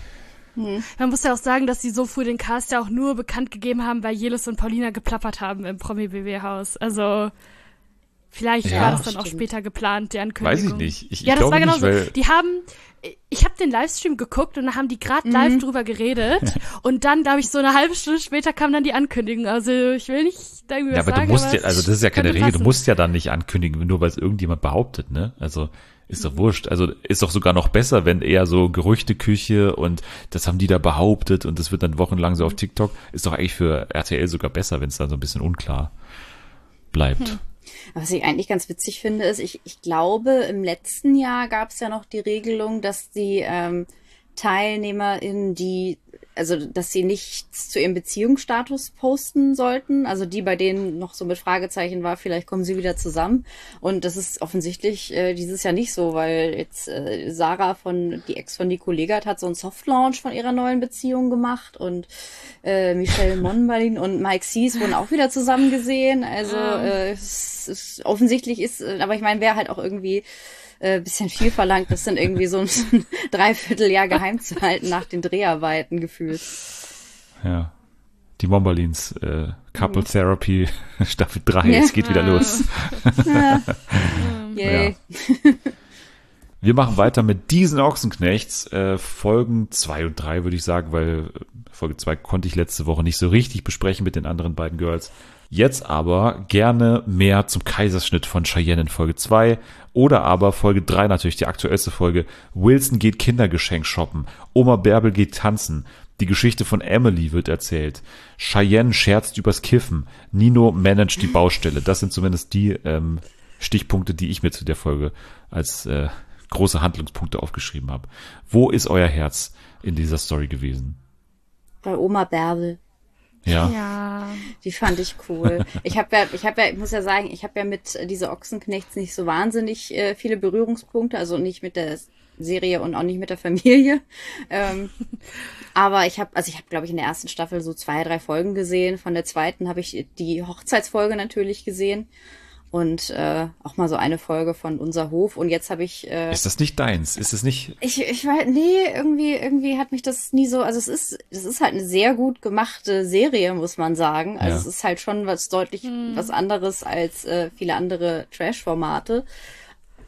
Speaker 4: Ja. Man muss ja auch sagen, dass sie so früh den Cast ja auch nur bekannt gegeben haben, weil Jelis und Paulina geplappert haben im Promi-B W-Haus. Also vielleicht
Speaker 1: Ja,
Speaker 4: war das dann auch
Speaker 2: stimmt.
Speaker 4: später geplant, die Ankündigung.
Speaker 1: Weiß ich nicht. Ich,
Speaker 4: Ja,
Speaker 1: ich
Speaker 4: das
Speaker 1: glaube
Speaker 4: war genau
Speaker 1: nicht,
Speaker 4: so.
Speaker 1: weil
Speaker 4: Die haben, ich habe den Livestream geguckt und da haben die gerade live drüber geredet und dann, glaube ich, so eine halbe Stunde später kam dann die Ankündigung. Also ich will nicht irgendwie
Speaker 1: ja,
Speaker 4: was
Speaker 1: aber
Speaker 4: sagen,
Speaker 1: du musst
Speaker 4: aber
Speaker 1: ja, also das ist ja keine
Speaker 4: könnte
Speaker 1: Regel, du
Speaker 4: passen.
Speaker 1: musst ja dann nicht ankündigen, nur weil es irgendjemand behauptet, ne? Also ist doch wurscht. Also ist doch sogar noch besser, wenn eher so Gerüchteküche und das haben die da behauptet und das wird dann wochenlang so auf TikTok. Ist doch eigentlich für R T L sogar besser, wenn es dann so ein bisschen unklar bleibt.
Speaker 2: Hm. Was ich eigentlich ganz witzig finde, ist, ich, ich glaube, im letzten Jahr gab es ja noch die Regelung, dass die ähm, TeilnehmerInnen, die, also dass sie nichts zu ihrem Beziehungsstatus posten sollten, also die, bei denen noch so mit Fragezeichen war, vielleicht kommen sie wieder zusammen. Und das ist offensichtlich äh, dieses Jahr nicht so, weil jetzt äh, Sarah von, die Ex von Nico Legat hat so einen Softlaunch von ihrer neuen Beziehung gemacht und äh, Michelle Monbalin und Mike Sees wurden auch wieder zusammen gesehen. Also äh, es, es, offensichtlich ist, äh, aber ich meine, wäre halt auch irgendwie äh, bisschen viel verlangt, das dann irgendwie so ein Dreivierteljahr geheim zu halten nach den Dreharbeiten gefühlt.
Speaker 1: Ja. Die Mombalins, äh, Couple Therapy Staffel drei,
Speaker 2: Ja.
Speaker 1: es geht wieder los.
Speaker 2: Yay.
Speaker 1: Wir machen weiter mit diesen Ochsenknechts, äh, Folgen zwei und drei würde ich sagen, weil Folge zwei konnte ich letzte Woche nicht so richtig besprechen mit den anderen beiden Girls. Jetzt aber gerne mehr zum Kaiserschnitt von Cheyenne in Folge zwei oder aber Folge drei natürlich die aktuellste Folge. Wilson geht Kindergeschenk shoppen, Oma Bärbel geht tanzen, die Geschichte von Emily wird erzählt, Cheyenne scherzt übers Kiffen, Nino managt die Baustelle. Das sind zumindest die ähm, Stichpunkte, die ich mir zu der Folge als äh, große Handlungspunkte aufgeschrieben habe. Wo ist euer Herz in dieser Story gewesen?
Speaker 2: Bei Oma Bärbel.
Speaker 1: Ja.
Speaker 4: Ja.
Speaker 2: Die fand ich cool. Ich habe ja, ich habe ja, ich muss ja sagen, ich habe ja mit äh, dieser Ochsenknechts nicht so wahnsinnig äh, viele Berührungspunkte, also nicht mit der Serie und auch nicht mit der Familie. Ähm, aber ich habe, also ich habe, glaube ich, in der ersten Staffel so zwei, drei Folgen gesehen. Von der zweiten habe ich die Hochzeitsfolge natürlich gesehen. Und äh, auch mal so eine Folge von Unser Hof. Und jetzt habe ich... Äh,
Speaker 1: Ist das nicht deins? Ist es nicht...
Speaker 2: Ich, ich weiß, nee, irgendwie, irgendwie hat mich das nie so, also es ist, es ist halt eine sehr gut gemachte Serie, muss man sagen. Also
Speaker 1: Ja.
Speaker 2: es ist halt schon was deutlich was anderes als äh, viele andere Trash-Formate.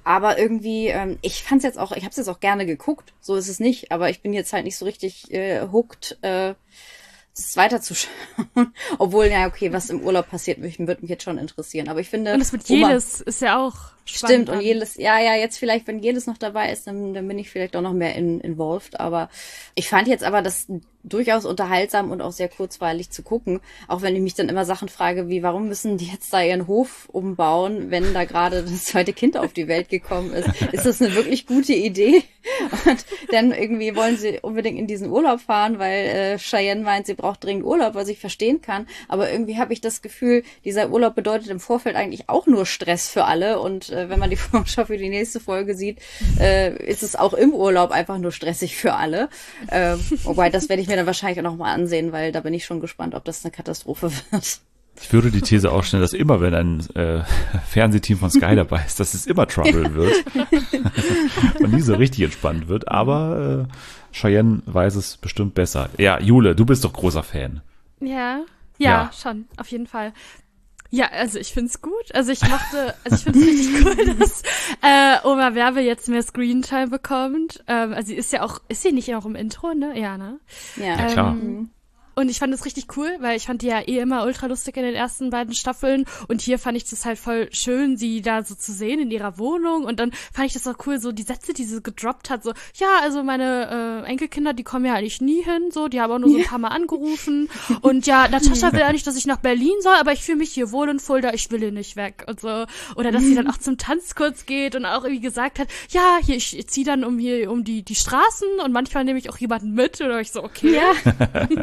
Speaker 2: aber irgendwie, ähm, ich fand's jetzt auch, ich hab's jetzt auch gerne geguckt, so ist es nicht, aber ich bin jetzt halt nicht so richtig äh, hooked, äh, das weiterzuschauen. Obwohl, ja, okay, was im Urlaub passiert, mich, würde mich jetzt schon interessieren. Aber ich finde.
Speaker 4: Und das mit
Speaker 2: Oma,
Speaker 4: Jelis ist ja auch
Speaker 2: stimmt,
Speaker 4: spannend.
Speaker 2: und Jelis, ja, ja, jetzt vielleicht, wenn Jelis noch dabei ist, dann, dann bin ich vielleicht auch noch mehr in, involved. Aber ich fand jetzt aber das durchaus unterhaltsam und auch sehr kurzweilig zu gucken. Auch wenn ich mich dann immer Sachen frage, wie, warum müssen die jetzt da ihren Hof umbauen, wenn da gerade das zweite Kind auf die Welt gekommen ist? Ist das eine wirklich gute Idee? Und dann irgendwie wollen sie unbedingt in diesen Urlaub fahren, weil äh, Cheyenne meint, sie braucht dringend Urlaub, was ich verstehen kann. Aber irgendwie habe ich das Gefühl, dieser Urlaub bedeutet im Vorfeld eigentlich auch nur Stress für alle. Und äh, wenn man die Vorschau für die nächste Folge sieht, äh, ist es auch im Urlaub einfach nur stressig für alle. Äh, wobei, das werde ich mir dann wahrscheinlich auch noch mal ansehen, weil da bin ich schon gespannt, ob das eine Katastrophe wird.
Speaker 1: Ich würde die These aufstellen, dass immer, wenn ein äh, Fernsehteam von Sky dabei ist, dass es immer Trouble wird und nie so richtig entspannt wird. Aber äh, Cheyenne weiß es bestimmt besser. Ja, Jule, du bist doch großer Fan.
Speaker 4: Ja, ja,
Speaker 1: Ja.
Speaker 4: schon, auf jeden Fall. Ja, also ich find's gut. Also ich mochte, also ich find's richtig cool, dass äh, Oma Bärbel jetzt mehr Screentime bekommt. Ähm, also sie ist ja auch, ist sie nicht auch im Intro, ne? Ja, ne?
Speaker 2: Ja,
Speaker 1: Ja, klar.
Speaker 2: Ähm,
Speaker 4: Und ich fand das richtig cool, weil ich fand die ja eh immer ultra lustig in den ersten beiden Staffeln. Und hier fand ich das halt voll schön, sie da so zu sehen in ihrer Wohnung. Und dann fand ich das auch cool, so die Sätze, die sie gedroppt hat. So, ja, also meine äh, Enkelkinder, die kommen ja eigentlich nie hin. So, die haben auch nur so ein paar Mal angerufen. Und ja, Natascha will eigentlich, dass ich nach Berlin soll, aber ich fühle mich hier wohl in Fulda, ich will hier nicht weg. Und so. Oder dass sie dann auch zum Tanzkurs geht und auch irgendwie gesagt hat, ja, hier, ich ziehe dann um hier um die die Straßen und manchmal nehme ich auch jemanden mit. Oder ich so, okay.
Speaker 2: ja.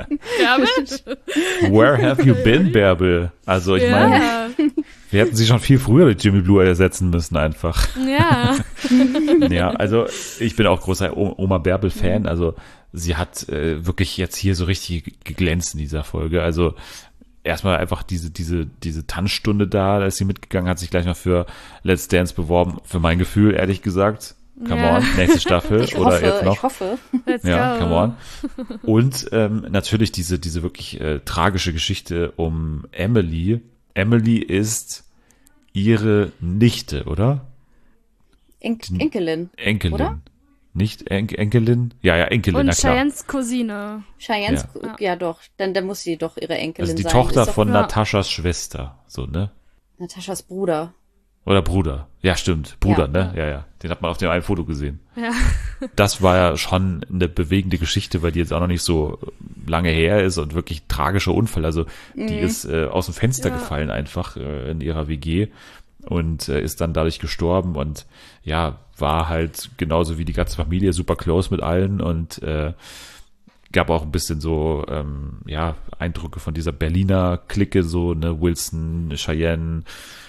Speaker 4: Bärbel?
Speaker 1: Where have you been, Bärbel? Also ich meine,
Speaker 4: Ja,
Speaker 1: wir hätten sie schon viel früher mit Jimmy Blue ersetzen müssen einfach.
Speaker 4: ja.
Speaker 1: Ja, also ich bin auch großer O- Oma Bärbel-Fan. Also sie hat äh, wirklich jetzt hier so richtig geglänzt in dieser Folge. Also erstmal einfach diese diese diese Tanzstunde da, da ist sie mitgegangen, hat sich gleich noch für Let's Dance beworben. Für mein Gefühl, ehrlich gesagt. Come
Speaker 4: Ja.
Speaker 1: on, nächste Staffel
Speaker 2: Ich
Speaker 1: oder
Speaker 2: hoffe,
Speaker 1: jetzt noch.
Speaker 2: ich hoffe.
Speaker 4: Let's
Speaker 1: Ja,
Speaker 4: go.
Speaker 1: come on. Und ähm, natürlich diese diese wirklich äh, tragische Geschichte um Emily. Emily ist ihre Nichte, oder?
Speaker 2: En Enkelin.
Speaker 1: Enkelin.
Speaker 2: Oder?
Speaker 1: Nicht En Enkelin? Ja, ja, Enkelin,
Speaker 4: Und
Speaker 1: na klar.
Speaker 4: Cheyennes Cousine.
Speaker 2: Cheyennes,
Speaker 4: Ja.
Speaker 2: ja. ja doch, dann, dann muss sie doch ihre Enkelin
Speaker 1: Also die
Speaker 2: sein.
Speaker 1: Tochter
Speaker 2: Ist doch
Speaker 1: von
Speaker 4: ja.
Speaker 1: Nataschas Schwester, so, ne?
Speaker 2: Nataschas Bruder.
Speaker 1: Oder Bruder. Ja, stimmt. Bruder,
Speaker 2: Ja.
Speaker 1: ne? Ja, ja. Den hat man auf dem einen Foto gesehen.
Speaker 4: Ja.
Speaker 1: Das war ja schon eine bewegende Geschichte, weil die jetzt auch noch nicht so lange her ist und wirklich tragischer Unfall. Also die ist äh, aus dem Fenster
Speaker 4: Ja.
Speaker 1: gefallen einfach äh, in ihrer W G und äh, ist dann dadurch gestorben und ja, war halt genauso wie die ganze Familie super close mit allen und äh, gab auch ein bisschen so, ähm, ja, Eindrücke von dieser Berliner Clique, so, ne, Wilson, Cheyenne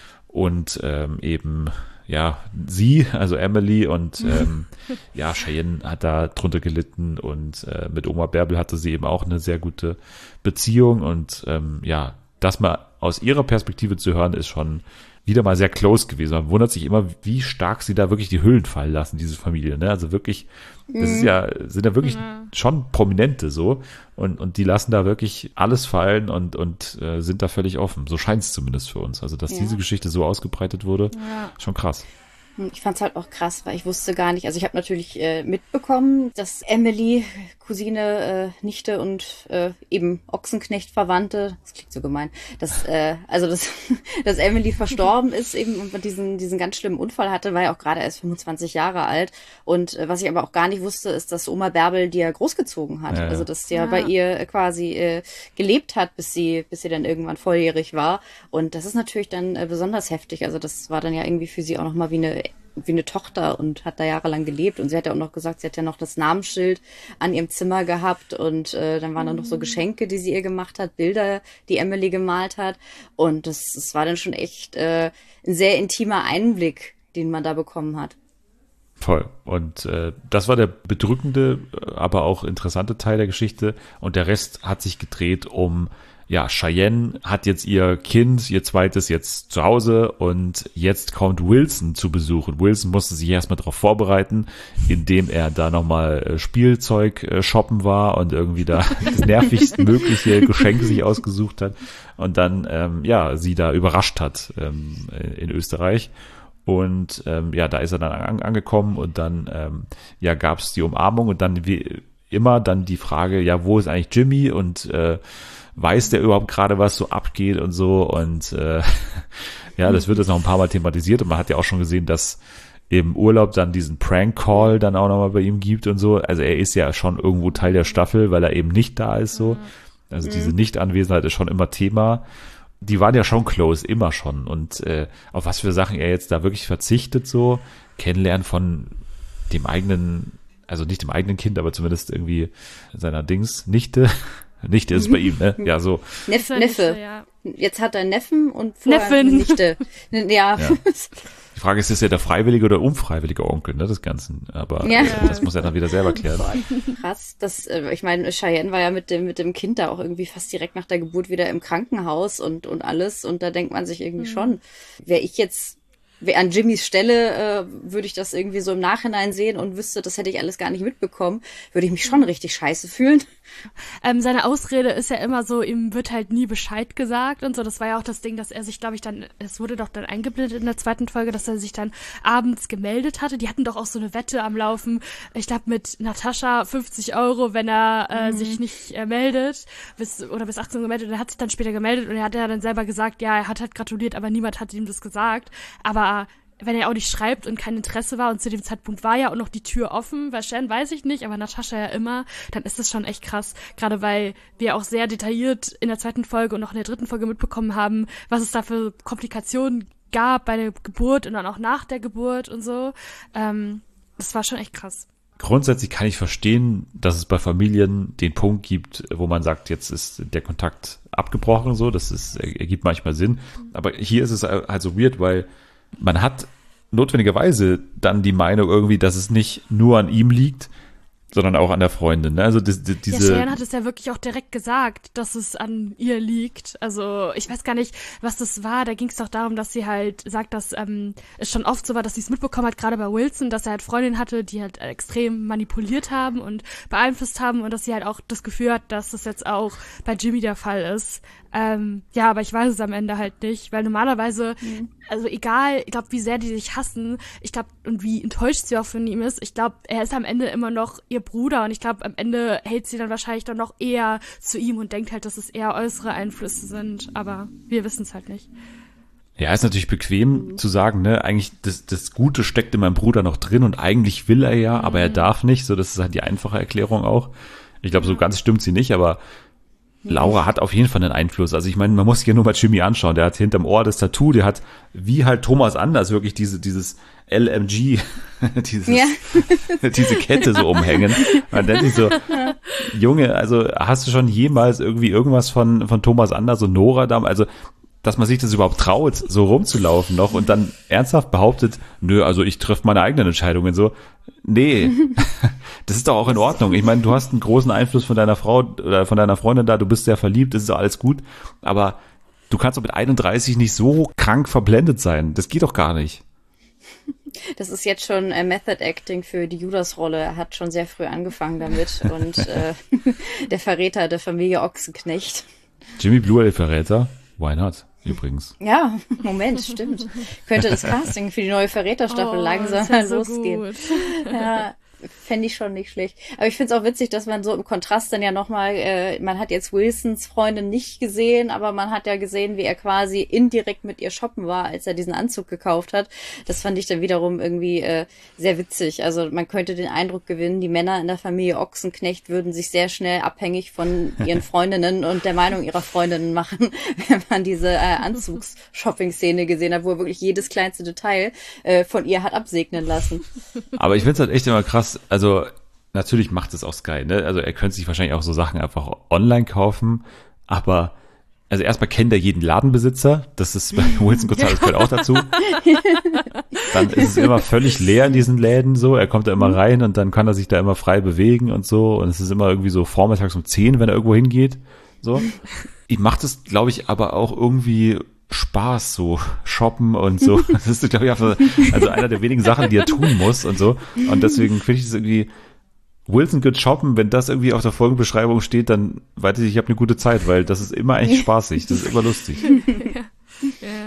Speaker 1: und ähm, eben, ja, sie, also Emily und ähm, ja, Cheyenne hat da drunter gelitten und äh, mit Oma Bärbel hatte sie eben auch eine sehr gute Beziehung und ähm, ja, das mal aus ihrer Perspektive zu hören, ist schon wieder mal sehr close gewesen. Man wundert sich immer, wie stark sie da wirklich die Hüllen fallen lassen, diese Familie, ne? Also wirklich, das ist ja, sind ja wirklich
Speaker 4: Ja.
Speaker 1: schon Prominente so und, und die lassen da wirklich alles fallen und, und äh, sind da völlig offen. So scheint es zumindest für uns. Also, dass
Speaker 2: Ja.
Speaker 1: diese Geschichte so ausgebreitet wurde,
Speaker 4: Ja.
Speaker 1: schon krass.
Speaker 2: Ich fand's halt auch krass, weil ich wusste gar nicht, also ich habe natürlich äh, mitbekommen, dass Emily, Cousine, äh, Nichte und äh, eben Ochsenknecht Verwandte, das klingt so gemein, dass äh, also dass, dass Emily verstorben ist eben und diesen diesen ganz schlimmen Unfall hatte, war ja auch gerade erst fünfundzwanzig Jahre alt und äh, was ich aber auch gar nicht wusste, ist, dass Oma Bärbel die ja großgezogen hat,
Speaker 1: Ja, ja.
Speaker 2: also dass die ja,
Speaker 4: Ja.
Speaker 2: bei ihr äh, quasi äh, gelebt hat, bis sie bis sie dann irgendwann volljährig war und das ist natürlich dann äh, besonders heftig, also das war dann ja irgendwie für sie auch noch mal wie eine wie eine Tochter und hat da jahrelang gelebt und sie hat ja auch noch gesagt, sie hat ja noch das Namensschild an ihrem Zimmer gehabt und äh, dann waren da noch so Geschenke, die sie ihr gemacht hat, Bilder, die Emily gemalt hat und das, das war dann schon echt äh, ein sehr intimer Einblick, den man da bekommen hat.
Speaker 1: Voll. Und äh, das war der bedrückende, aber auch interessante Teil der Geschichte und der Rest hat sich gedreht um ja, Cheyenne hat jetzt ihr Kind, ihr zweites jetzt zu Hause und jetzt kommt Wilson zu Besuch. Und Wilson musste sich erstmal darauf vorbereiten, indem er da nochmal Spielzeug äh, shoppen war und irgendwie da das nervigst mögliche Geschenk sich ausgesucht hat und dann, ähm, ja, sie da überrascht hat ähm, in Österreich. Und ähm, ja, da ist er dann an, angekommen und dann ähm, ja, gab es die Umarmung und dann wie immer dann die Frage, ja, wo ist eigentlich Jimmy und äh, weiß der überhaupt gerade, was so abgeht und so und äh, ja, das wird jetzt noch ein paar Mal thematisiert und man hat ja auch schon gesehen, dass im Urlaub dann diesen Prank-Call dann auch nochmal bei ihm gibt und so. Also er ist ja schon irgendwo Teil der Staffel, weil er eben nicht da ist so. Also mhm. diese Nicht-Anwesenheit ist schon immer Thema. Die waren ja schon close, immer schon. Und äh, auf was für Sachen er jetzt da wirklich verzichtet, so Kennenlernen von dem eigenen, also nicht dem eigenen Kind, aber zumindest irgendwie seiner Dings, Nichte. Nichte ist es bei ihm, ne? Ja, so.
Speaker 2: Neff, Neffe.
Speaker 4: Nichte, ja.
Speaker 2: Jetzt hat er Neffen und vorher
Speaker 4: Neffen.
Speaker 2: eine Nichte. Ja.
Speaker 1: Ja. Die Frage ist, ist er der freiwillige oder unfreiwillige Onkel, ne, des Ganzen. Aber
Speaker 2: Ja.
Speaker 1: äh, das muss er dann wieder selber klären.
Speaker 2: Krass, das, äh, ich meine, Cheyenne war ja mit dem, mit dem Kind da auch irgendwie fast direkt nach der Geburt wieder im Krankenhaus und, und alles. Und da denkt man sich irgendwie schon, wäre ich jetzt, wär an Jimmys Stelle, äh, würde ich das irgendwie so im Nachhinein sehen und wüsste, das hätte ich alles gar nicht mitbekommen, würde ich mich schon richtig scheiße fühlen.
Speaker 4: Ähm, seine Ausrede ist ja immer so, ihm wird halt nie Bescheid gesagt und so. Das war ja auch das Ding, dass er sich, glaube ich, dann, es wurde doch dann eingeblendet in der zweiten Folge, dass er sich dann abends gemeldet hatte. Die hatten doch auch so eine Wette am Laufen, ich glaube mit Natascha fünfzig Euro, wenn er äh, mhm. sich nicht äh, meldet, bis, oder bis achtzehn Uhr gemeldet. Und er hat sich dann später gemeldet und er hat ja dann selber gesagt, ja, er hat halt gratuliert, aber niemand hat ihm das gesagt. Aber wenn er auch nicht schreibt und kein Interesse war und zu dem Zeitpunkt war ja auch noch die Tür offen, bei Shan weiß ich nicht, aber Natascha ja immer, dann ist das schon echt krass. Gerade weil wir auch sehr detailliert in der zweiten Folge und auch in der dritten Folge mitbekommen haben, was es da für Komplikationen gab bei der Geburt und dann auch nach der Geburt und so. Ähm, das war schon echt krass.
Speaker 1: Grundsätzlich kann ich verstehen, dass es bei Familien den Punkt gibt, wo man sagt, jetzt ist der Kontakt abgebrochen, so, das ist, ergibt manchmal Sinn. Aber hier ist es halt so weird, weil man hat notwendigerweise dann die Meinung irgendwie, dass es nicht nur an ihm liegt, sondern auch an der Freundin. Ne? Also das, das, diese.
Speaker 4: Ja, Cheyenne hat es ja wirklich auch direkt gesagt, dass es an ihr liegt. Also ich weiß gar nicht, was das war. Da ging es doch darum, dass sie halt sagt, dass ähm, es schon oft so war, dass sie es mitbekommen hat, gerade bei Wilson, dass er halt Freundinnen hatte, die halt extrem manipuliert haben und beeinflusst haben und dass sie halt auch das Gefühl hat, dass das jetzt auch bei Jimmy der Fall ist. Ähm, ja, aber ich weiß es am Ende halt nicht, weil normalerweise, mhm. also egal, ich glaube, wie sehr die sich hassen, ich glaube, und wie enttäuscht sie auch von ihm ist, ich glaube, er ist am Ende immer noch ihr Bruder und ich glaube, am Ende hält sie dann wahrscheinlich dann noch eher zu ihm und denkt halt, dass es eher äußere Einflüsse sind, aber wir wissen es halt nicht.
Speaker 1: Ja, ist natürlich bequem mhm. zu sagen, ne, eigentlich das, das Gute steckt in meinem Bruder noch drin und eigentlich will er ja, mhm. aber er darf nicht, so, das ist halt die einfache Erklärung auch. Ich glaube, so ganz stimmt sie nicht, aber Laura hat auf jeden Fall einen Einfluss. Also ich meine, man muss sich ja nur mal Jimmy anschauen. Der hat hinterm Ohr das Tattoo, der hat wie halt Thomas Anders wirklich diese dieses L M G, dieses, ja. diese Kette so umhängen. Man denkt sich so, Junge, also hast du schon jemals irgendwie irgendwas von von Thomas Anders und Nora da? Also dass man sich das überhaupt traut, so rumzulaufen noch und dann ernsthaft behauptet, nö, also ich treffe meine eigenen Entscheidungen so. Nee, das ist doch auch in Ordnung. Ich meine, du hast einen großen Einfluss von deiner Frau oder von deiner Freundin da, du bist sehr verliebt, das ist doch alles gut, aber du kannst doch mit einunddreißig nicht so krank verblendet sein. Das geht doch gar nicht.
Speaker 2: Das ist jetzt schon äh, Method Acting für die Judas-Rolle. Er hat schon sehr früh angefangen damit und äh, der Verräter der Familie Ochsenknecht. Jimmy
Speaker 1: Blue, der Verräter? Why not? Übrigens.
Speaker 2: Ja, Moment, stimmt. Könnte das Casting für die neue Verräterstaffel
Speaker 4: oh,
Speaker 2: langsam
Speaker 4: mal so
Speaker 2: losgehen.
Speaker 4: Gut.
Speaker 2: Ja, fände ich schon nicht schlecht. Aber ich finde es auch witzig, dass man so im Kontrast dann ja nochmal, äh, man hat jetzt Wilsons Freundin nicht gesehen, aber man hat ja gesehen, wie er quasi indirekt mit ihr shoppen war, als er diesen Anzug gekauft hat. Das fand ich dann wiederum irgendwie äh, sehr witzig. Also man könnte den Eindruck gewinnen, die Männer in der Familie Ochsenknecht würden sich sehr schnell abhängig von ihren Freundinnen und der Meinung ihrer Freundinnen machen, wenn man diese äh, Anzugs-Shopping-Szene gesehen hat, wo er wirklich jedes kleinste Detail äh, von ihr hat absegnen lassen.
Speaker 1: Aber ich finde es halt echt immer krass. Also natürlich macht es auch Sky, ne? Also er könnte sich wahrscheinlich auch so Sachen einfach online kaufen, aber also erstmal kennt er jeden Ladenbesitzer, das ist bei Wilson Gonzalez gehört auch dazu. Dann ist es immer völlig leer in diesen Läden so, er kommt da immer rein und dann kann er sich da immer frei bewegen und so und es ist immer irgendwie so vormittags um zehn, wenn er irgendwo hingeht, so. Ich mache das, glaube ich, aber auch irgendwie Spaß, so shoppen und so. Das ist, glaube ich, einfach, also einer der wenigen Sachen, die er tun muss und so. Und deswegen finde ich das irgendwie, Wilson geht shoppen, wenn das irgendwie auf der Folgenbeschreibung steht, dann weiß ich, ich habe eine gute Zeit, weil das ist immer eigentlich spaßig, das ist immer lustig.
Speaker 4: Ja. Ja.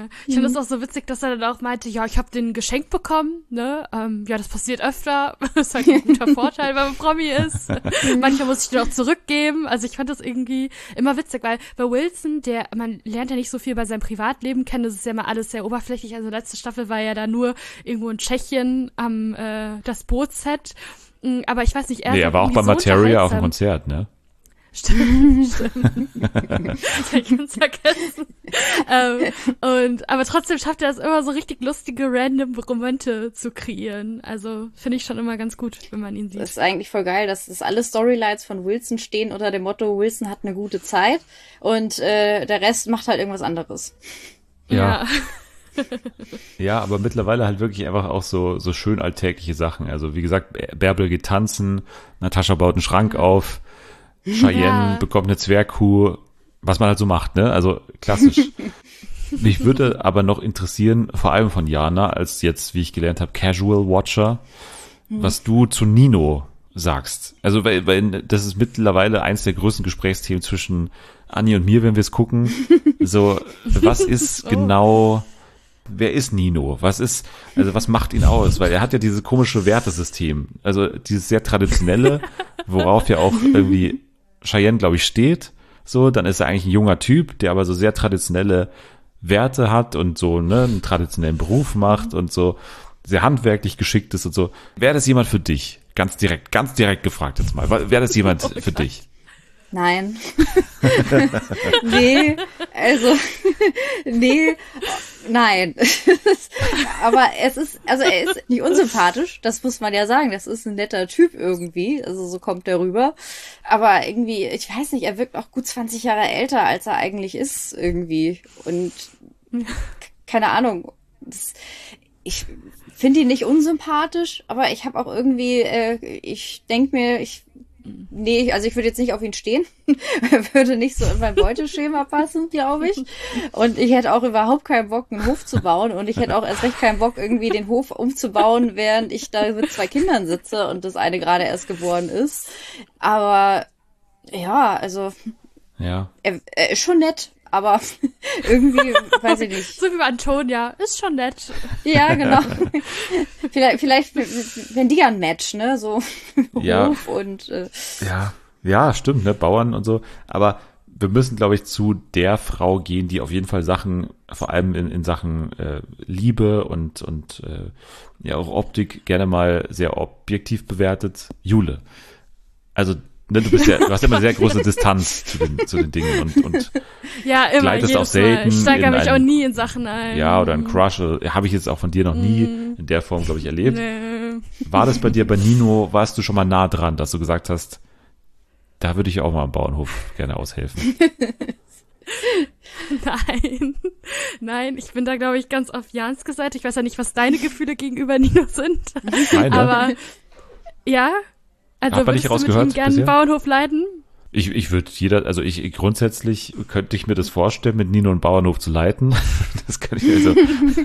Speaker 4: Ja, ich finde es auch so witzig, dass er dann auch meinte, ja, ich habe den geschenkt bekommen, ne, ähm, ja, das passiert öfter, das ist halt ein guter Vorteil, wenn man Promi ist. Manchmal muss ich den auch zurückgeben, also ich fand das irgendwie immer witzig, weil bei Wilson, der, man lernt ja nicht so viel bei seinem Privatleben kennen, das ist ja immer alles sehr oberflächlich, also letzte Staffel war ja da nur irgendwo in Tschechien am, äh, das Bootset, aber ich weiß nicht, er
Speaker 1: Nee, er war auch bei
Speaker 4: so
Speaker 1: Materia auf dem Konzert, ne?
Speaker 4: Stimmt, stimmt. Das hab ich ganz vergessen. ähm, und, aber trotzdem schafft er es immer so richtig lustige, random Momente zu kreieren. Also finde ich schon immer ganz gut, wenn man ihn sieht.
Speaker 2: Das ist eigentlich voll geil, dass das alle Storylines von Wilson stehen unter dem Motto, Wilson hat eine gute Zeit und äh, der Rest macht halt irgendwas anderes.
Speaker 1: Ja. Ja, aber mittlerweile halt wirklich einfach auch so so schön alltägliche Sachen. Also wie gesagt, Bärbel geht tanzen, Natascha baut einen Schrank auf, Cheyenne ja. bekommt eine Zwergkuh, was man halt so macht, ne? Also klassisch. Mich würde aber noch interessieren, vor allem von Jana, als jetzt, wie ich gelernt habe, Casual Watcher, hm. was du zu Nino sagst. Also weil, weil das ist mittlerweile eins der größten Gesprächsthemen zwischen Anni und mir, wenn wir es gucken. So, was ist oh. genau, wer ist Nino? Was ist, also was macht ihn aus? Weil er hat ja dieses komische Wertesystem, also dieses sehr traditionelle, worauf ja auch irgendwie Cheyenne, glaube ich, steht. So, dann ist er eigentlich ein junger Typ, der aber so sehr traditionelle Werte hat und so, ne, einen traditionellen Beruf macht und so sehr handwerklich geschickt ist und so. Wäre das jemand für dich? Ganz direkt, ganz direkt gefragt jetzt mal. Wäre das jemand
Speaker 2: oh
Speaker 1: für dich?
Speaker 2: Nein. Nee, also, nee, nein. Aber es ist, also er ist nicht unsympathisch, das muss man ja sagen. Das ist ein netter Typ irgendwie, also so kommt er rüber. Aber irgendwie, ich weiß nicht, er wirkt auch gut zwanzig Jahre älter, als er eigentlich ist irgendwie. Und keine Ahnung, das, ich finde ihn nicht unsympathisch, aber ich habe auch irgendwie, äh, ich denke mir, ich Nee, also ich würde jetzt nicht auf ihn stehen. Er würde nicht so in mein Beuteschema passen, glaube ich. Und ich hätte auch überhaupt keinen Bock, einen Hof zu bauen. Und ich hätte auch erst recht keinen Bock, irgendwie den Hof umzubauen, während ich da mit zwei Kindern sitze und das eine gerade erst geboren ist. Aber ja, also
Speaker 1: ja.
Speaker 2: Er, er ist schon nett. Aber irgendwie, weiß ich nicht.
Speaker 4: So wie bei Antonia, ist schon nett.
Speaker 2: Ja, genau. vielleicht, vielleicht, wenn die ja ein Match, ne, so
Speaker 1: ja.
Speaker 2: Hof und äh.
Speaker 1: ja, ja, stimmt, ne, Bauern und so. Aber wir müssen, glaube ich, zu der Frau gehen, die auf jeden Fall Sachen, vor allem in, in Sachen äh, Liebe und und äh, ja auch Optik gerne mal sehr objektiv bewertet. Jule. Also Ne, du bist ja, du hast ja immer eine sehr große Distanz zu den, zu den Dingen und, und
Speaker 4: ja, immer,
Speaker 1: gleitest auch selten.
Speaker 4: Mal. Ich steigere mich
Speaker 1: einen,
Speaker 4: auch nie in Sachen ein.
Speaker 1: Ja, oder ein Crush, habe ich jetzt auch von dir noch nie mm. in der Form, glaube ich, erlebt. Nee. War das bei dir bei Nino, warst du schon mal nah dran, dass du gesagt hast, da würde ich auch mal am Bauernhof gerne aushelfen?
Speaker 4: Nein, nein, ich bin da, glaube ich, ganz auf Janske Seite. Ich weiß ja nicht, was deine Gefühle gegenüber Nino sind. Meine? Aber ja, also würdest du mit ihm gerne einen Bauernhof leiten?
Speaker 1: Ich, ich würde jeder, also ich grundsätzlich könnte ich mir das vorstellen, mit Nino einen Bauernhof zu leiten. Das kann ich also,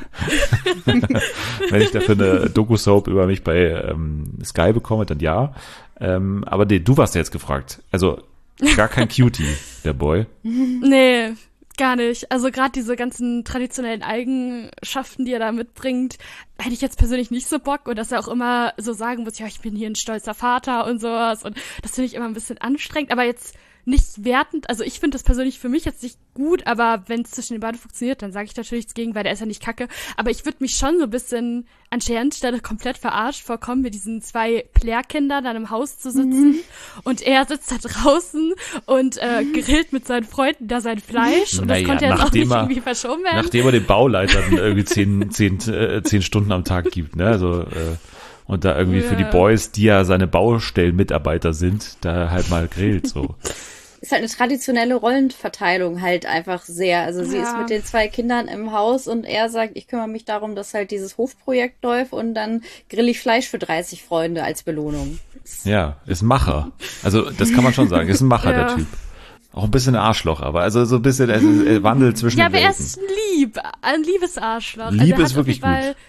Speaker 1: wenn ich dafür eine Doku-Soap über mich bei ähm, Sky bekomme, dann ja. Ähm, aber nee, du warst ja jetzt gefragt. Also gar kein Cutie, der Boy.
Speaker 4: Nee, gar nicht. Also gerade diese ganzen traditionellen Eigenschaften, die er da mitbringt, hätte ich jetzt persönlich nicht so Bock. Und dass er auch immer so sagen muss, ja, ich bin hier ein stolzer Vater und sowas. Und das finde ich immer ein bisschen anstrengend. Aber jetzt nicht wertend. Also ich finde das persönlich für mich jetzt nicht gut. Aber wenn es zwischen den beiden funktioniert, dann sage ich natürlich nichts gegen, weil der ist ja nicht kacke. Aber ich würde mich schon so ein bisschen an Cheyennes Stelle komplett verarscht vorkommen, mit diesen zwei Plärkindern dann im Haus zu sitzen. Mhm. Und er sitzt da draußen und äh, grillt mit seinen Freunden da sein Fleisch. Und das naja, konnte er jetzt auch nicht er, irgendwie verschoben werden.
Speaker 1: Nachdem er den Bauleitern irgendwie zehn, zehn, äh, zehn Stunden am Tag gibt, ne? Also äh, und da irgendwie ja. für die Boys, die ja seine Baustellenmitarbeiter sind, da halt mal grillt so.
Speaker 2: Ist halt eine traditionelle Rollenverteilung halt einfach sehr. Also sie ja. ist mit den zwei Kindern im Haus und er sagt, ich kümmere mich darum, dass halt dieses Hofprojekt läuft und dann grill ich Fleisch für dreißig Freunde als Belohnung.
Speaker 1: Ja, ist ein Macher. Also das kann man schon sagen, ist ein Macher, ja. der Typ. Auch ein bisschen ein Arschloch, aber also so ein bisschen er, er wandelt zwischen
Speaker 4: ja,
Speaker 1: den Welten.
Speaker 4: Ja, aber er ist lieb, ein liebes Arschloch.
Speaker 1: Lieb
Speaker 4: also
Speaker 1: ist wirklich gut.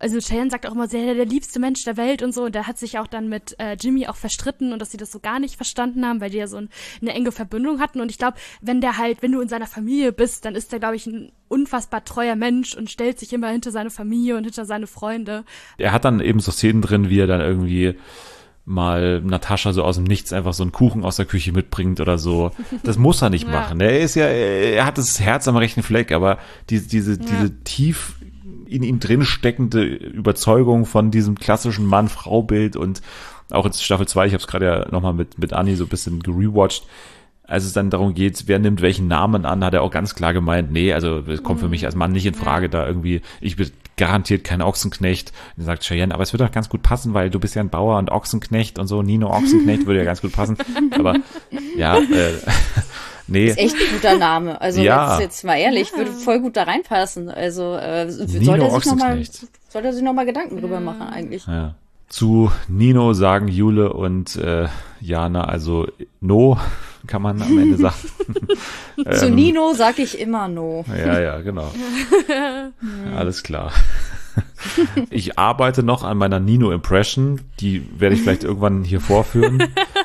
Speaker 4: also Cheyenne sagt auch immer, sehr der, der liebste Mensch der Welt und so. Und der hat sich auch dann mit äh, Jimmy auch verstritten und dass sie das so gar nicht verstanden haben, weil die ja so ein, eine enge Verbindung hatten. Und ich glaube, wenn der halt, wenn du in seiner Familie bist, dann ist der, glaube ich, ein unfassbar treuer Mensch und stellt sich immer hinter seine Familie und hinter seine Freunde.
Speaker 1: Er hat dann eben so Szenen drin, wie er dann irgendwie mal Natascha so aus dem Nichts einfach so einen Kuchen aus der Küche mitbringt oder so. Das muss er nicht
Speaker 4: Ja.
Speaker 1: machen. Er ist ja, er hat das Herz am rechten Fleck, aber diese, diese,
Speaker 4: Ja.
Speaker 1: diese tief in ihm drin steckende Überzeugung von diesem klassischen Mann-Frau-Bild und auch in Staffel zwei, ich habe es gerade ja nochmal mit, mit Anni so ein bisschen gerewatcht, als es dann darum geht, wer nimmt welchen Namen an, hat er auch ganz klar gemeint, nee, also es kommt für mich als Mann nicht in Frage, da irgendwie, ich bin garantiert kein Ochsenknecht. Und dann sagt Cheyenne, aber es würde doch ganz gut passen, weil du bist ja ein Bauer und Ochsenknecht und so, Nino Ochsenknecht würde ja ganz gut passen. Aber ja, äh, nee.
Speaker 2: Ist echt ein guter Name. Also
Speaker 1: Ja.
Speaker 2: jetzt, jetzt mal ehrlich, würde voll gut da reinpassen. Also äh, soll
Speaker 1: Nino
Speaker 2: der sich nochmal
Speaker 1: Ochsenknecht.
Speaker 2: soll der sich noch mal Gedanken drüber machen eigentlich.
Speaker 1: Ja. Zu Nino sagen Jule und äh, Jana, also No, kann man am Ende sagen.
Speaker 2: Zu
Speaker 1: Ähm,
Speaker 2: Nino sag ich immer No.
Speaker 1: Ja, ja, genau. Alles klar. Ich arbeite noch an meiner Nino-Impression. Die werde ich vielleicht irgendwann hier vorführen.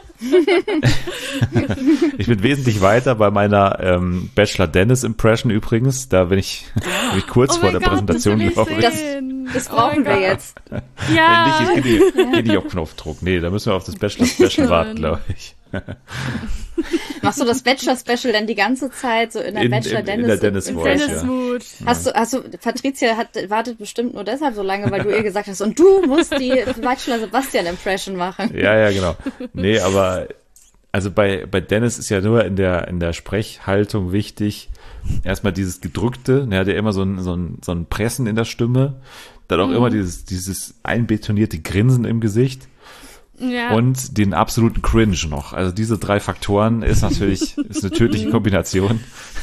Speaker 1: Ich bin wesentlich weiter bei meiner ähm, Bachelor Dennis Impression übrigens. Da bin ich, bin ich kurz
Speaker 4: Oh
Speaker 1: vor
Speaker 4: mein
Speaker 1: der
Speaker 4: Gott,
Speaker 1: Präsentation,
Speaker 4: das will
Speaker 1: glaube
Speaker 4: ich
Speaker 1: ich.
Speaker 2: Das-
Speaker 4: sehen.
Speaker 2: Das
Speaker 4: Oh
Speaker 2: brauchen
Speaker 4: mein
Speaker 2: wir
Speaker 4: Gott.
Speaker 2: jetzt.
Speaker 4: Ja.
Speaker 1: Wenn nicht, ich gehe nicht, geh nicht auf Knopfdruck. Nee, da müssen wir auf das Bachelor Special warten, glaube ich.
Speaker 2: Machst du das Bachelor-Special denn die ganze Zeit so in der
Speaker 1: In-
Speaker 2: Bachelor
Speaker 1: in-
Speaker 2: Dennis?
Speaker 1: in der Dennis
Speaker 2: im-
Speaker 1: Voice,
Speaker 4: Dennis
Speaker 1: ja.
Speaker 4: Mood.
Speaker 2: Hast du, hast du, Patricia hat, wartet bestimmt nur deshalb so lange, weil du ihr gesagt hast, und du musst die Bachelor Sebastian Impression machen.
Speaker 1: Ja, ja, genau. Nee, aber also bei, bei Dennis ist ja nur in der, in der Sprechhaltung wichtig, erstmal dieses Gedrückte, er hat ja immer so ein, so ein, so ein Pressen in der Stimme, dann auch immer dieses, dieses einbetonierte Grinsen im Gesicht
Speaker 4: Ja.
Speaker 1: und den absoluten Cringe noch. Also diese drei Faktoren ist natürlich, ist eine tödliche Kombination.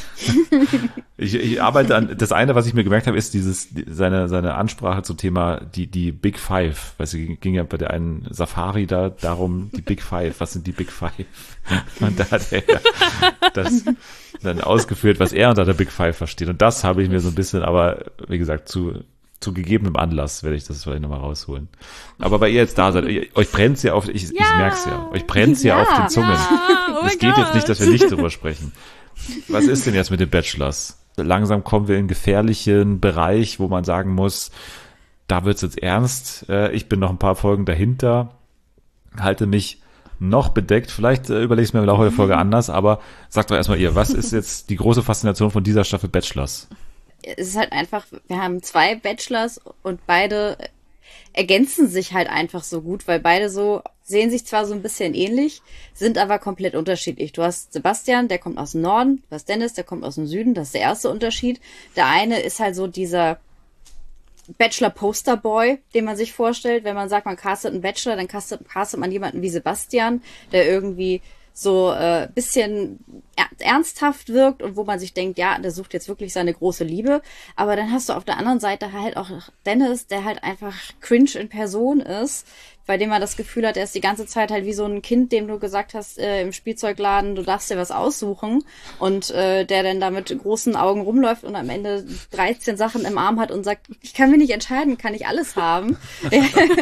Speaker 1: Ich, ich arbeite an, das eine, was ich mir gemerkt habe, ist dieses, seine, seine Ansprache zum Thema die, die Big Five. Weil es ging ja bei der einen Safari da darum, die Big Five. Was sind die Big Five? Und da hat er das dann ausgeführt, was er unter der Big Five versteht. Und das habe ich mir so ein bisschen, aber wie gesagt, zu, zu gegebenem Anlass werde ich das vielleicht nochmal rausholen. Aber weil ihr jetzt da seid, ihr- euch brennt's ja auf, ich, ich
Speaker 4: Ja.
Speaker 1: merk's ja, euch brennt's ja,
Speaker 2: Ja.
Speaker 1: auf den Zungen.
Speaker 4: Ah, oh
Speaker 1: Es
Speaker 4: mein
Speaker 1: geht jetzt nicht,
Speaker 4: Gott.
Speaker 1: dass wir nicht drüber sprechen. Was ist denn jetzt mit den Bachelors? Langsam kommen wir in einen gefährlichen Bereich, wo man sagen muss, da wird's jetzt ernst. Äh, Ich bin noch ein paar Folgen dahinter, halte mich noch bedeckt. Vielleicht äh, überlege ich mir im Laufe der Folge anders, aber sagt doch erstmal ihr, was ist jetzt die große Faszination von dieser Staffel Bachelors?
Speaker 2: Es ist halt einfach, wir haben zwei Bachelors und beide ergänzen sich halt einfach so gut, weil beide so sehen sich zwar so ein bisschen ähnlich, sind aber komplett unterschiedlich. Du hast Sebastian, der kommt aus dem Norden, du hast Dennis, der kommt aus dem Süden, das ist der erste Unterschied. Der eine ist halt so dieser Bachelor-Poster-Boy, den man sich vorstellt. Wenn man sagt, man castet einen Bachelor, dann castet, castet man jemanden wie Sebastian, der irgendwie so äh, bisschen er- ernsthaft wirkt und wo man sich denkt, ja, der sucht jetzt wirklich seine große Liebe. Aber dann hast du auf der anderen Seite halt auch Dennis, der halt einfach cringe in Person ist, bei dem man das Gefühl hat, er ist die ganze Zeit halt wie so ein Kind, dem du gesagt hast äh, im Spielzeugladen, du darfst dir was aussuchen und äh, der dann da mit großen Augen rumläuft und am Ende dreizehn Sachen im Arm hat und sagt, ich kann mich nicht entscheiden, kann ich alles haben.
Speaker 1: Ich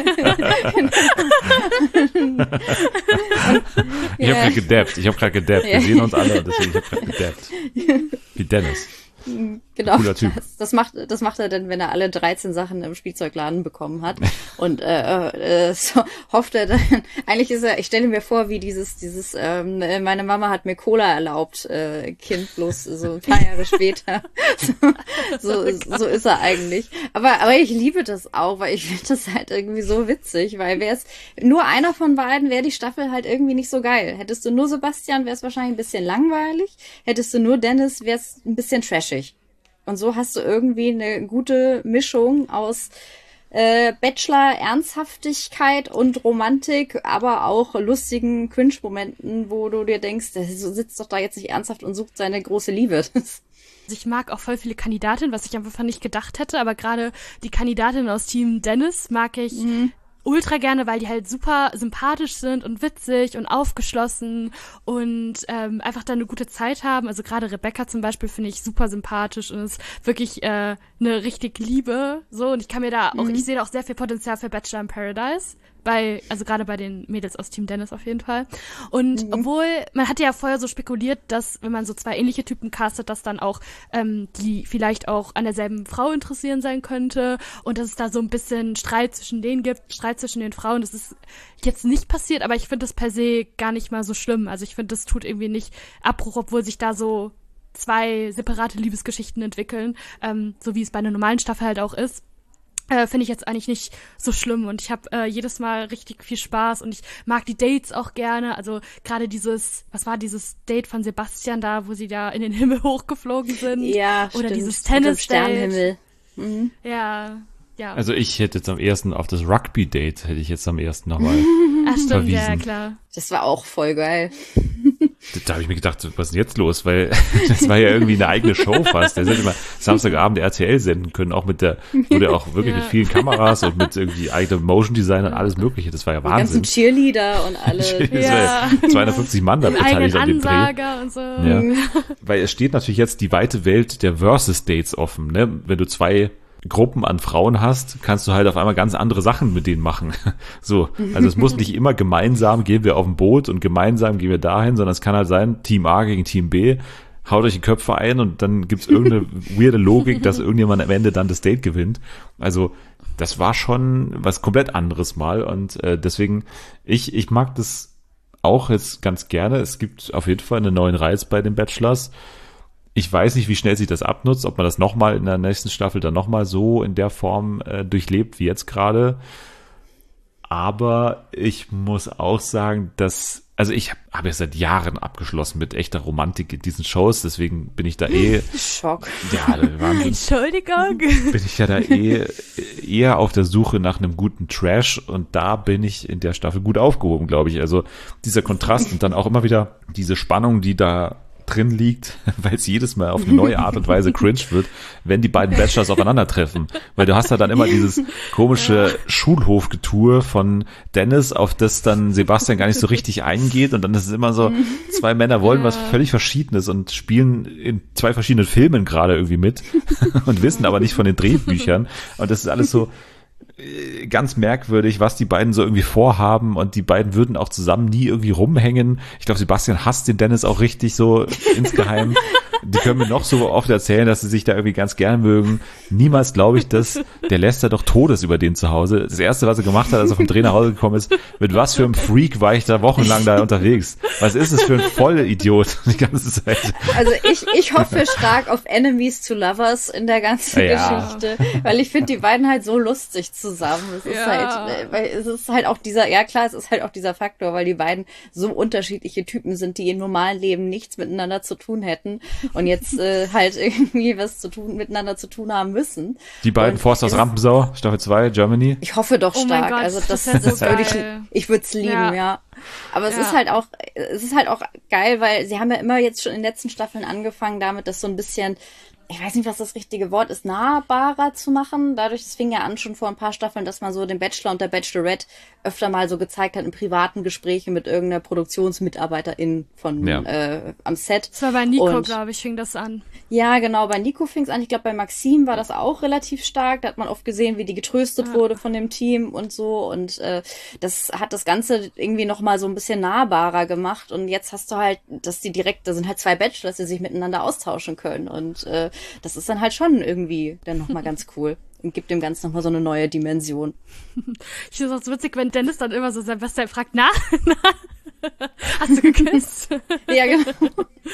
Speaker 1: habe gerade gedappt, ich habe gerade gedappt. Wir
Speaker 2: Ja.
Speaker 1: sehen uns alle und deswegen ich habe gerade gedappt. Wie Dennis.
Speaker 2: Genau,
Speaker 1: Cooler Typ.
Speaker 2: das, das macht das macht er dann, wenn er alle dreizehn Sachen im Spielzeugladen bekommen hat und äh, äh, so hofft er dann. Eigentlich ist er, ich stelle mir vor, wie dieses dieses ähm, meine Mama hat mir Cola erlaubt, äh, Kind bloß so ein paar Jahre später. So, so, so ist er eigentlich. Aber aber ich liebe das auch, weil ich finde das halt irgendwie so witzig, weil wäre es nur einer von beiden, wäre die Staffel halt irgendwie nicht so geil. Hättest du nur Sebastian, wäre es wahrscheinlich ein bisschen langweilig. Hättest du nur Dennis, wäre es ein bisschen trashig. Und so hast du irgendwie eine gute Mischung aus äh, Bachelor, Ernsthaftigkeit und Romantik, aber auch lustigen Cringe-Momenten, wo du dir denkst, der sitzt doch da jetzt nicht ernsthaft und sucht seine große Liebe. Das,
Speaker 4: Ich mag auch voll viele Kandidatinnen, was ich einfach nicht gedacht hätte, aber gerade die Kandidatin aus Team Dennis mag ich ultra gerne, weil die halt super sympathisch sind und witzig und aufgeschlossen und ähm, einfach da eine gute Zeit haben. Also gerade Rebecca zum Beispiel finde ich super sympathisch und ist wirklich äh, eine richtig Liebe. So, und ich kann mir da auch,
Speaker 2: Mhm.
Speaker 4: ich sehe da auch sehr viel Potenzial für Bachelor in Paradise. Bei, also gerade bei den Mädels aus Team Dennis auf jeden Fall. Und
Speaker 2: Mhm.
Speaker 4: obwohl, man hatte ja vorher so spekuliert, dass, wenn man so zwei ähnliche Typen castet, dass dann auch ähm, die vielleicht auch an derselben Frau interessieren sein könnte und dass es da so ein bisschen Streit zwischen denen gibt, Streit zwischen den Frauen. Das ist jetzt nicht passiert, aber ich finde das per se gar nicht mal so schlimm. Also ich finde, das tut irgendwie nicht Abbruch, obwohl sich da so zwei separate Liebesgeschichten entwickeln, ähm, so wie es bei einer normalen Staffel halt auch ist. Äh, finde ich jetzt eigentlich nicht so schlimm und ich habe äh, jedes Mal richtig viel Spaß und ich mag die Dates auch gerne, also gerade dieses, was war dieses Date von Sebastian da, wo sie da in den Himmel hochgeflogen sind,
Speaker 2: Ja,
Speaker 4: oder
Speaker 2: stimmt.
Speaker 4: dieses
Speaker 2: Mit dem
Speaker 4: Tennis-Date.
Speaker 2: Sternenhimmel. Mhm.
Speaker 4: Ja, ja,
Speaker 1: Also ich hätte jetzt am ersten auf das Rugby-Date hätte ich jetzt am ersten nochmal.
Speaker 4: ah, stimmt,
Speaker 1: verwiesen.
Speaker 4: ja, klar.
Speaker 2: Das war auch voll geil.
Speaker 1: Da habe ich mir gedacht, was ist denn jetzt los? Weil das war ja irgendwie eine eigene Show fast. Der hätte immer Samstagabend R T L senden können, auch mit der, wurde auch wirklich
Speaker 4: Ja.
Speaker 1: mit vielen Kameras und mit irgendwie eigenem Motion Design und alles mögliche. Das war ja
Speaker 2: Die ganzen
Speaker 1: Wahnsinn.
Speaker 2: Cheerleader und alle.
Speaker 1: Das war
Speaker 4: Ja.
Speaker 1: ja zweihundertfünfzig Mann da
Speaker 4: Im eigenen
Speaker 1: beteiligt an dem Dreh.
Speaker 4: Ansager und so.
Speaker 1: Ja. Weil es steht natürlich jetzt die weite Welt der Versus-Dates offen. Ne? Wenn du zwei Gruppen an Frauen hast, kannst du halt auf einmal ganz andere Sachen mit denen machen. So, also es muss nicht immer gemeinsam gehen wir auf ein Boot und gemeinsam gehen wir dahin, sondern es kann halt sein, Team A gegen Team B, haut euch die Köpfe ein und dann gibt's irgendeine weirde Logik, dass irgendjemand am Ende dann das Date gewinnt. Also das war schon was komplett anderes mal und äh, deswegen, ich, ich mag das auch jetzt ganz gerne. Es gibt auf jeden Fall einen neuen Reiz bei den Bachelors. Ich weiß nicht, wie schnell sich das abnutzt, ob man das nochmal in der nächsten Staffel dann nochmal so in der Form äh, durchlebt wie jetzt gerade. Aber ich muss auch sagen, dass, also ich habe hab ja seit Jahren abgeschlossen mit echter Romantik in diesen Shows, deswegen bin ich da eh,
Speaker 2: Schock.
Speaker 1: ja, Wahnsinn,
Speaker 4: Entschuldigung.
Speaker 1: bin ich ja da eh eher auf der Suche nach einem guten Trash und da bin ich in der Staffel gut aufgehoben, glaube ich. Also dieser Kontrast und dann auch immer wieder diese Spannung, die da drin liegt, weil es jedes Mal auf eine neue Art und Weise cringe wird, wenn die beiden Bachelors aufeinandertreffen. Weil du hast ja dann immer dieses komische Schulhofgetue von Dennis, auf das dann Sebastian gar nicht so richtig eingeht und dann ist es immer so, zwei Männer wollen was völlig Verschiedenes und spielen in zwei verschiedenen Filmen gerade irgendwie mit und wissen aber nicht von den Drehbüchern und das ist alles so ganz merkwürdig, was die beiden so irgendwie vorhaben und die beiden würden auch zusammen nie irgendwie rumhängen. Ich glaube, Sebastian hasst den Dennis auch richtig so insgeheim. Die können mir noch so oft erzählen, dass sie sich da irgendwie ganz gern mögen. Niemals glaube ich, dass der Lester doch Todes über den zu Hause. Das Erste, was er gemacht hat, als er vom Dreh nach Hause gekommen ist, mit was für einem Freak war ich da wochenlang da unterwegs? Was ist es für ein Vollidiot die ganze Zeit?
Speaker 2: Also ich, ich hoffe stark auf Enemies to Lovers in der ganzen
Speaker 1: Ja.
Speaker 2: Geschichte, weil ich finde die beiden halt so lustig zusammen. Es ist
Speaker 4: Ja.
Speaker 2: halt, äh, weil es ist halt auch dieser, ja klar, es ist halt auch dieser Faktor, weil die beiden so unterschiedliche Typen sind, die im normalen Leben nichts miteinander zu tun hätten und jetzt äh, halt irgendwie was zu tun, miteinander zu tun haben müssen.
Speaker 1: Die beiden
Speaker 2: Und
Speaker 1: Forst aus
Speaker 2: es ist-
Speaker 1: Rampensau, Staffel zwei, Germany.
Speaker 2: Ich hoffe doch
Speaker 4: Oh mein
Speaker 2: stark.
Speaker 4: Gott,
Speaker 2: also das,
Speaker 4: das wär so
Speaker 2: das würde ich,
Speaker 4: geil.
Speaker 2: ich würde es lieben, ja.
Speaker 4: Ja.
Speaker 2: Aber es
Speaker 4: Ja.
Speaker 2: ist halt auch, es ist halt auch geil, weil sie haben ja immer jetzt schon in den letzten Staffeln angefangen damit, das so ein bisschen, ich weiß nicht, was das richtige Wort ist, nahbarer zu machen. Dadurch, es fing ja an schon vor ein paar Staffeln, dass man so den Bachelor und der Bachelorette öfter mal so gezeigt hat in privaten Gesprächen mit irgendeiner Produktionsmitarbeiterin von
Speaker 1: Ja.
Speaker 2: äh, am Set.
Speaker 4: Das war bei Nico,
Speaker 2: Und-
Speaker 4: glaube ich, fing das an.
Speaker 2: Ja, genau, bei Nico fing es an. Ich glaube, bei Maxim war das auch relativ stark. Da hat man oft gesehen, wie die getröstet
Speaker 4: Ja.
Speaker 2: wurde von dem Team und so. Und äh, das hat das Ganze irgendwie nochmal so ein bisschen nahbarer gemacht. Und jetzt hast du halt, dass die direkt, da sind halt zwei Bachelors, die sich miteinander austauschen können. Und äh, das ist dann halt schon irgendwie dann nochmal ganz cool. Und gibt dem Ganzen nochmal so eine neue Dimension.
Speaker 4: Ich finde es auch so witzig, wenn Dennis dann immer so Sebastian fragt, na, na, hast du geküsst?
Speaker 2: Ja, genau.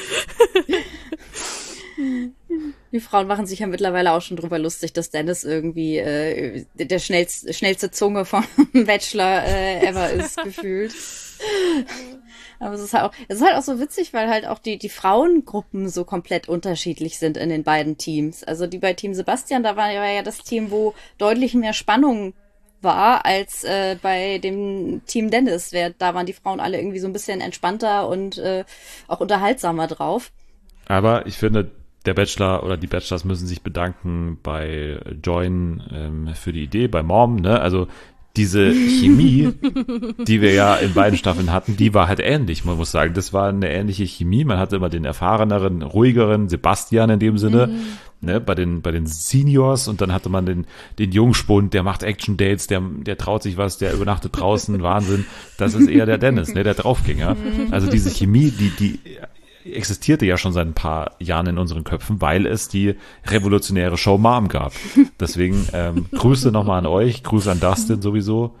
Speaker 2: Die Frauen machen sich ja mittlerweile auch schon drüber lustig, dass Dennis irgendwie äh, der schnellste, schnellste Zunge vom Bachelor äh, ever ist, gefühlt. Aber es ist halt auch, es ist halt auch so witzig, weil halt auch die, die Frauengruppen so komplett unterschiedlich sind in den beiden Teams. Also die bei Team Sebastian, da war ja das Team, wo deutlich mehr Spannung war als äh, bei dem Team Dennis. Wer, da waren die Frauen alle irgendwie so ein bisschen entspannter und äh, auch unterhaltsamer drauf.
Speaker 1: Aber ich finde, der Bachelor oder die Bachelors müssen sich bedanken bei Join ähm, für die Idee, bei Mom, ne? Also diese Chemie, die wir ja in beiden Staffeln hatten, die war halt ähnlich. Man muss sagen, das war eine ähnliche Chemie. Man hatte immer den erfahreneren, ruhigeren Sebastian in dem Sinne, mhm. ne, bei den, bei den Seniors, und dann hatte man den, den Jungspund, der macht Action-Dates, der, der traut sich was, der übernachtet draußen, Wahnsinn. Das ist eher der Dennis, ne, der Draufgänger. Also diese Chemie, die, die existierte ja schon seit ein paar Jahren in unseren Köpfen, weil es die revolutionäre Show Mom gab. Deswegen ähm, Grüße nochmal an euch, Grüße an Dustin sowieso.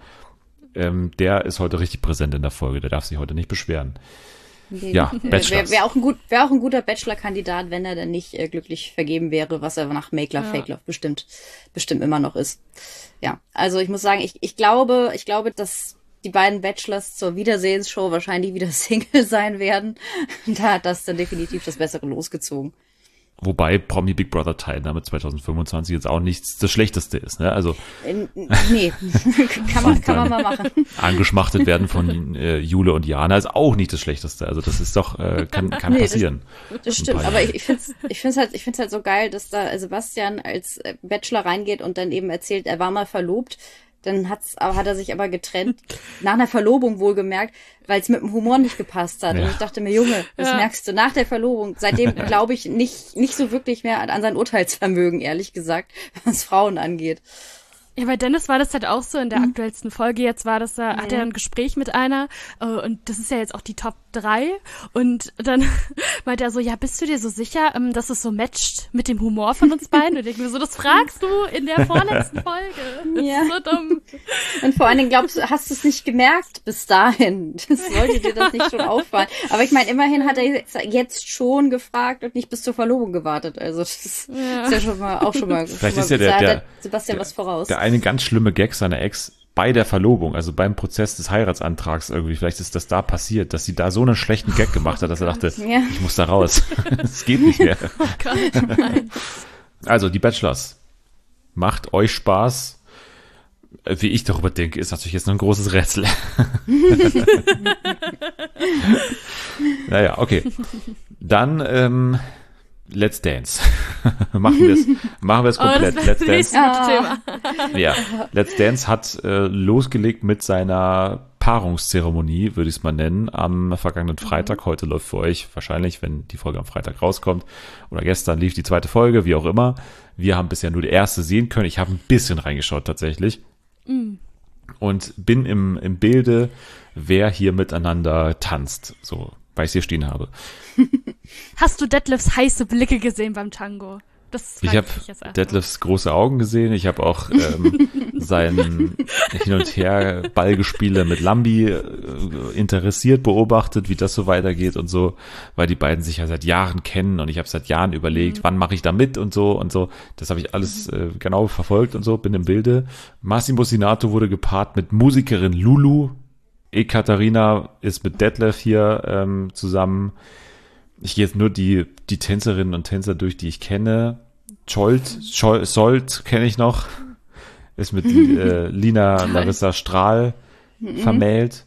Speaker 1: Ähm, der ist heute richtig präsent in der Folge, der darf sich heute nicht beschweren.
Speaker 2: Okay.
Speaker 1: Ja, Bachelor.
Speaker 2: Wäre wär auch, ein gut, wär auch ein guter Bachelor-Kandidat, wenn er dann nicht äh, glücklich vergeben wäre, was er nach Make Love,
Speaker 4: Ja.
Speaker 2: Fake Love bestimmt, bestimmt immer noch ist. Ja, also ich muss sagen, ich, ich glaube, ich glaube, dass die beiden Bachelors zur Wiedersehensshow wahrscheinlich wieder Single sein werden. Da hat das dann definitiv das Bessere losgezogen.
Speaker 1: Wobei Promi Big Brother Teilnahme zwanzig fünfundzwanzig jetzt auch nichts das Schlechteste ist, ne? Also
Speaker 2: Äh, Nee, kann man, kann man mal machen.
Speaker 1: angeschmachtet werden von äh, Jule und Jana ist auch nicht das Schlechteste. Also das ist doch, äh, kann, kann
Speaker 2: Nee, das-
Speaker 1: passieren.
Speaker 2: Das
Speaker 1: Ein
Speaker 2: stimmt,
Speaker 1: paar
Speaker 2: aber
Speaker 1: Jahre.
Speaker 2: ich, ich finde es ich find's halt, ich find's halt so geil, dass da Sebastian als äh, Bachelor reingeht und dann eben erzählt, er war mal verlobt. Dann hat's, aber hat er sich aber getrennt, nach einer Verlobung wohlgemerkt, weil es mit dem Humor nicht gepasst hat.
Speaker 1: Ja.
Speaker 2: Und ich dachte mir, Junge, das
Speaker 4: Ja.
Speaker 2: merkst du nach der Verlobung. Seitdem glaube ich nicht nicht so wirklich mehr an, an sein Urteilsvermögen, ehrlich gesagt, was Frauen angeht.
Speaker 4: Ja, bei Dennis war das halt auch so in der aktuellsten Folge. Jetzt war das, da hat er ein Gespräch mit einer äh, und das ist ja jetzt auch die Top drei und dann meinte er so, ja, bist du dir so sicher, ähm, dass es so matcht mit dem Humor von uns beiden? Und ich denke mir so, das fragst du in der vorletzten Folge. Das
Speaker 2: Ja.
Speaker 4: ist so dumm.
Speaker 2: Und vor allen Dingen glaubst du, hast du es nicht gemerkt bis dahin. Das sollte dir das nicht schon auffallen. Aber ich meine, immerhin hat er jetzt, jetzt schon gefragt und nicht bis zur Verlobung gewartet. Also das ist ja, ist ja schon mal auch schon mal.
Speaker 1: Vielleicht
Speaker 2: schon
Speaker 1: ist ja
Speaker 2: mal,
Speaker 1: der-
Speaker 2: da hat
Speaker 1: der-
Speaker 2: Sebastian was voraus.
Speaker 1: Der eine ganz schlimme Gag seiner Ex bei der Verlobung, also beim Prozess des Heiratsantrags irgendwie, vielleicht ist das da passiert, dass sie da so einen schlechten Gag gemacht hat, dass er dachte,
Speaker 2: Ja.
Speaker 1: ich muss da raus. Es geht nicht mehr.
Speaker 4: Oh Gott, nein.
Speaker 1: Also, die Bachelors. Macht euch Spaß. Äh, Wie ich darüber denke, ist natürlich jetzt noch ein großes Rätsel. Naja, okay. Dann, ähm, Let's Dance. machen wir es machen wir es
Speaker 4: Oh, das
Speaker 1: komplett.
Speaker 4: wäre
Speaker 1: Let's
Speaker 4: das
Speaker 1: Dance.
Speaker 4: nächste gute Thema.
Speaker 1: Ja, Let's Dance hat äh, losgelegt mit seiner Paarungszeremonie, würde ich es mal nennen, am vergangenen Freitag. Heute läuft für euch wahrscheinlich, wenn die Folge am Freitag rauskommt, oder gestern lief die zweite Folge, wie auch immer. Wir haben bisher nur die erste sehen können. Ich habe ein bisschen reingeschaut tatsächlich. Und bin im, im Bilde, wer hier miteinander tanzt, so, weil ich hier stehen habe.
Speaker 4: Hast du Detlefs heiße Blicke gesehen beim Tango? Das
Speaker 1: Ich
Speaker 4: frag
Speaker 1: habe
Speaker 4: mich jetzt einfach.
Speaker 1: Detlefs große Augen gesehen. Ich habe auch ähm, sein Hin- und Her-Ballgespiele mit Lambi äh, interessiert beobachtet, wie das so weitergeht und so, weil die beiden sich ja seit Jahren kennen und ich habe seit Jahren überlegt,
Speaker 4: Mhm.
Speaker 1: wann mache ich da mit und so und so. Das habe ich alles äh, genau verfolgt und so, bin im Bilde. Massimo Sinato wurde gepaart mit Musikerin Lulu. Ekaterina ist mit Detlef hier ähm, zusammen. Ich gehe jetzt nur die, die Tänzerinnen und Tänzer durch, die ich kenne. Scholt, Scholt, Solt kenne ich noch. Ist mit äh, Lina Larissa Strahl vermählt.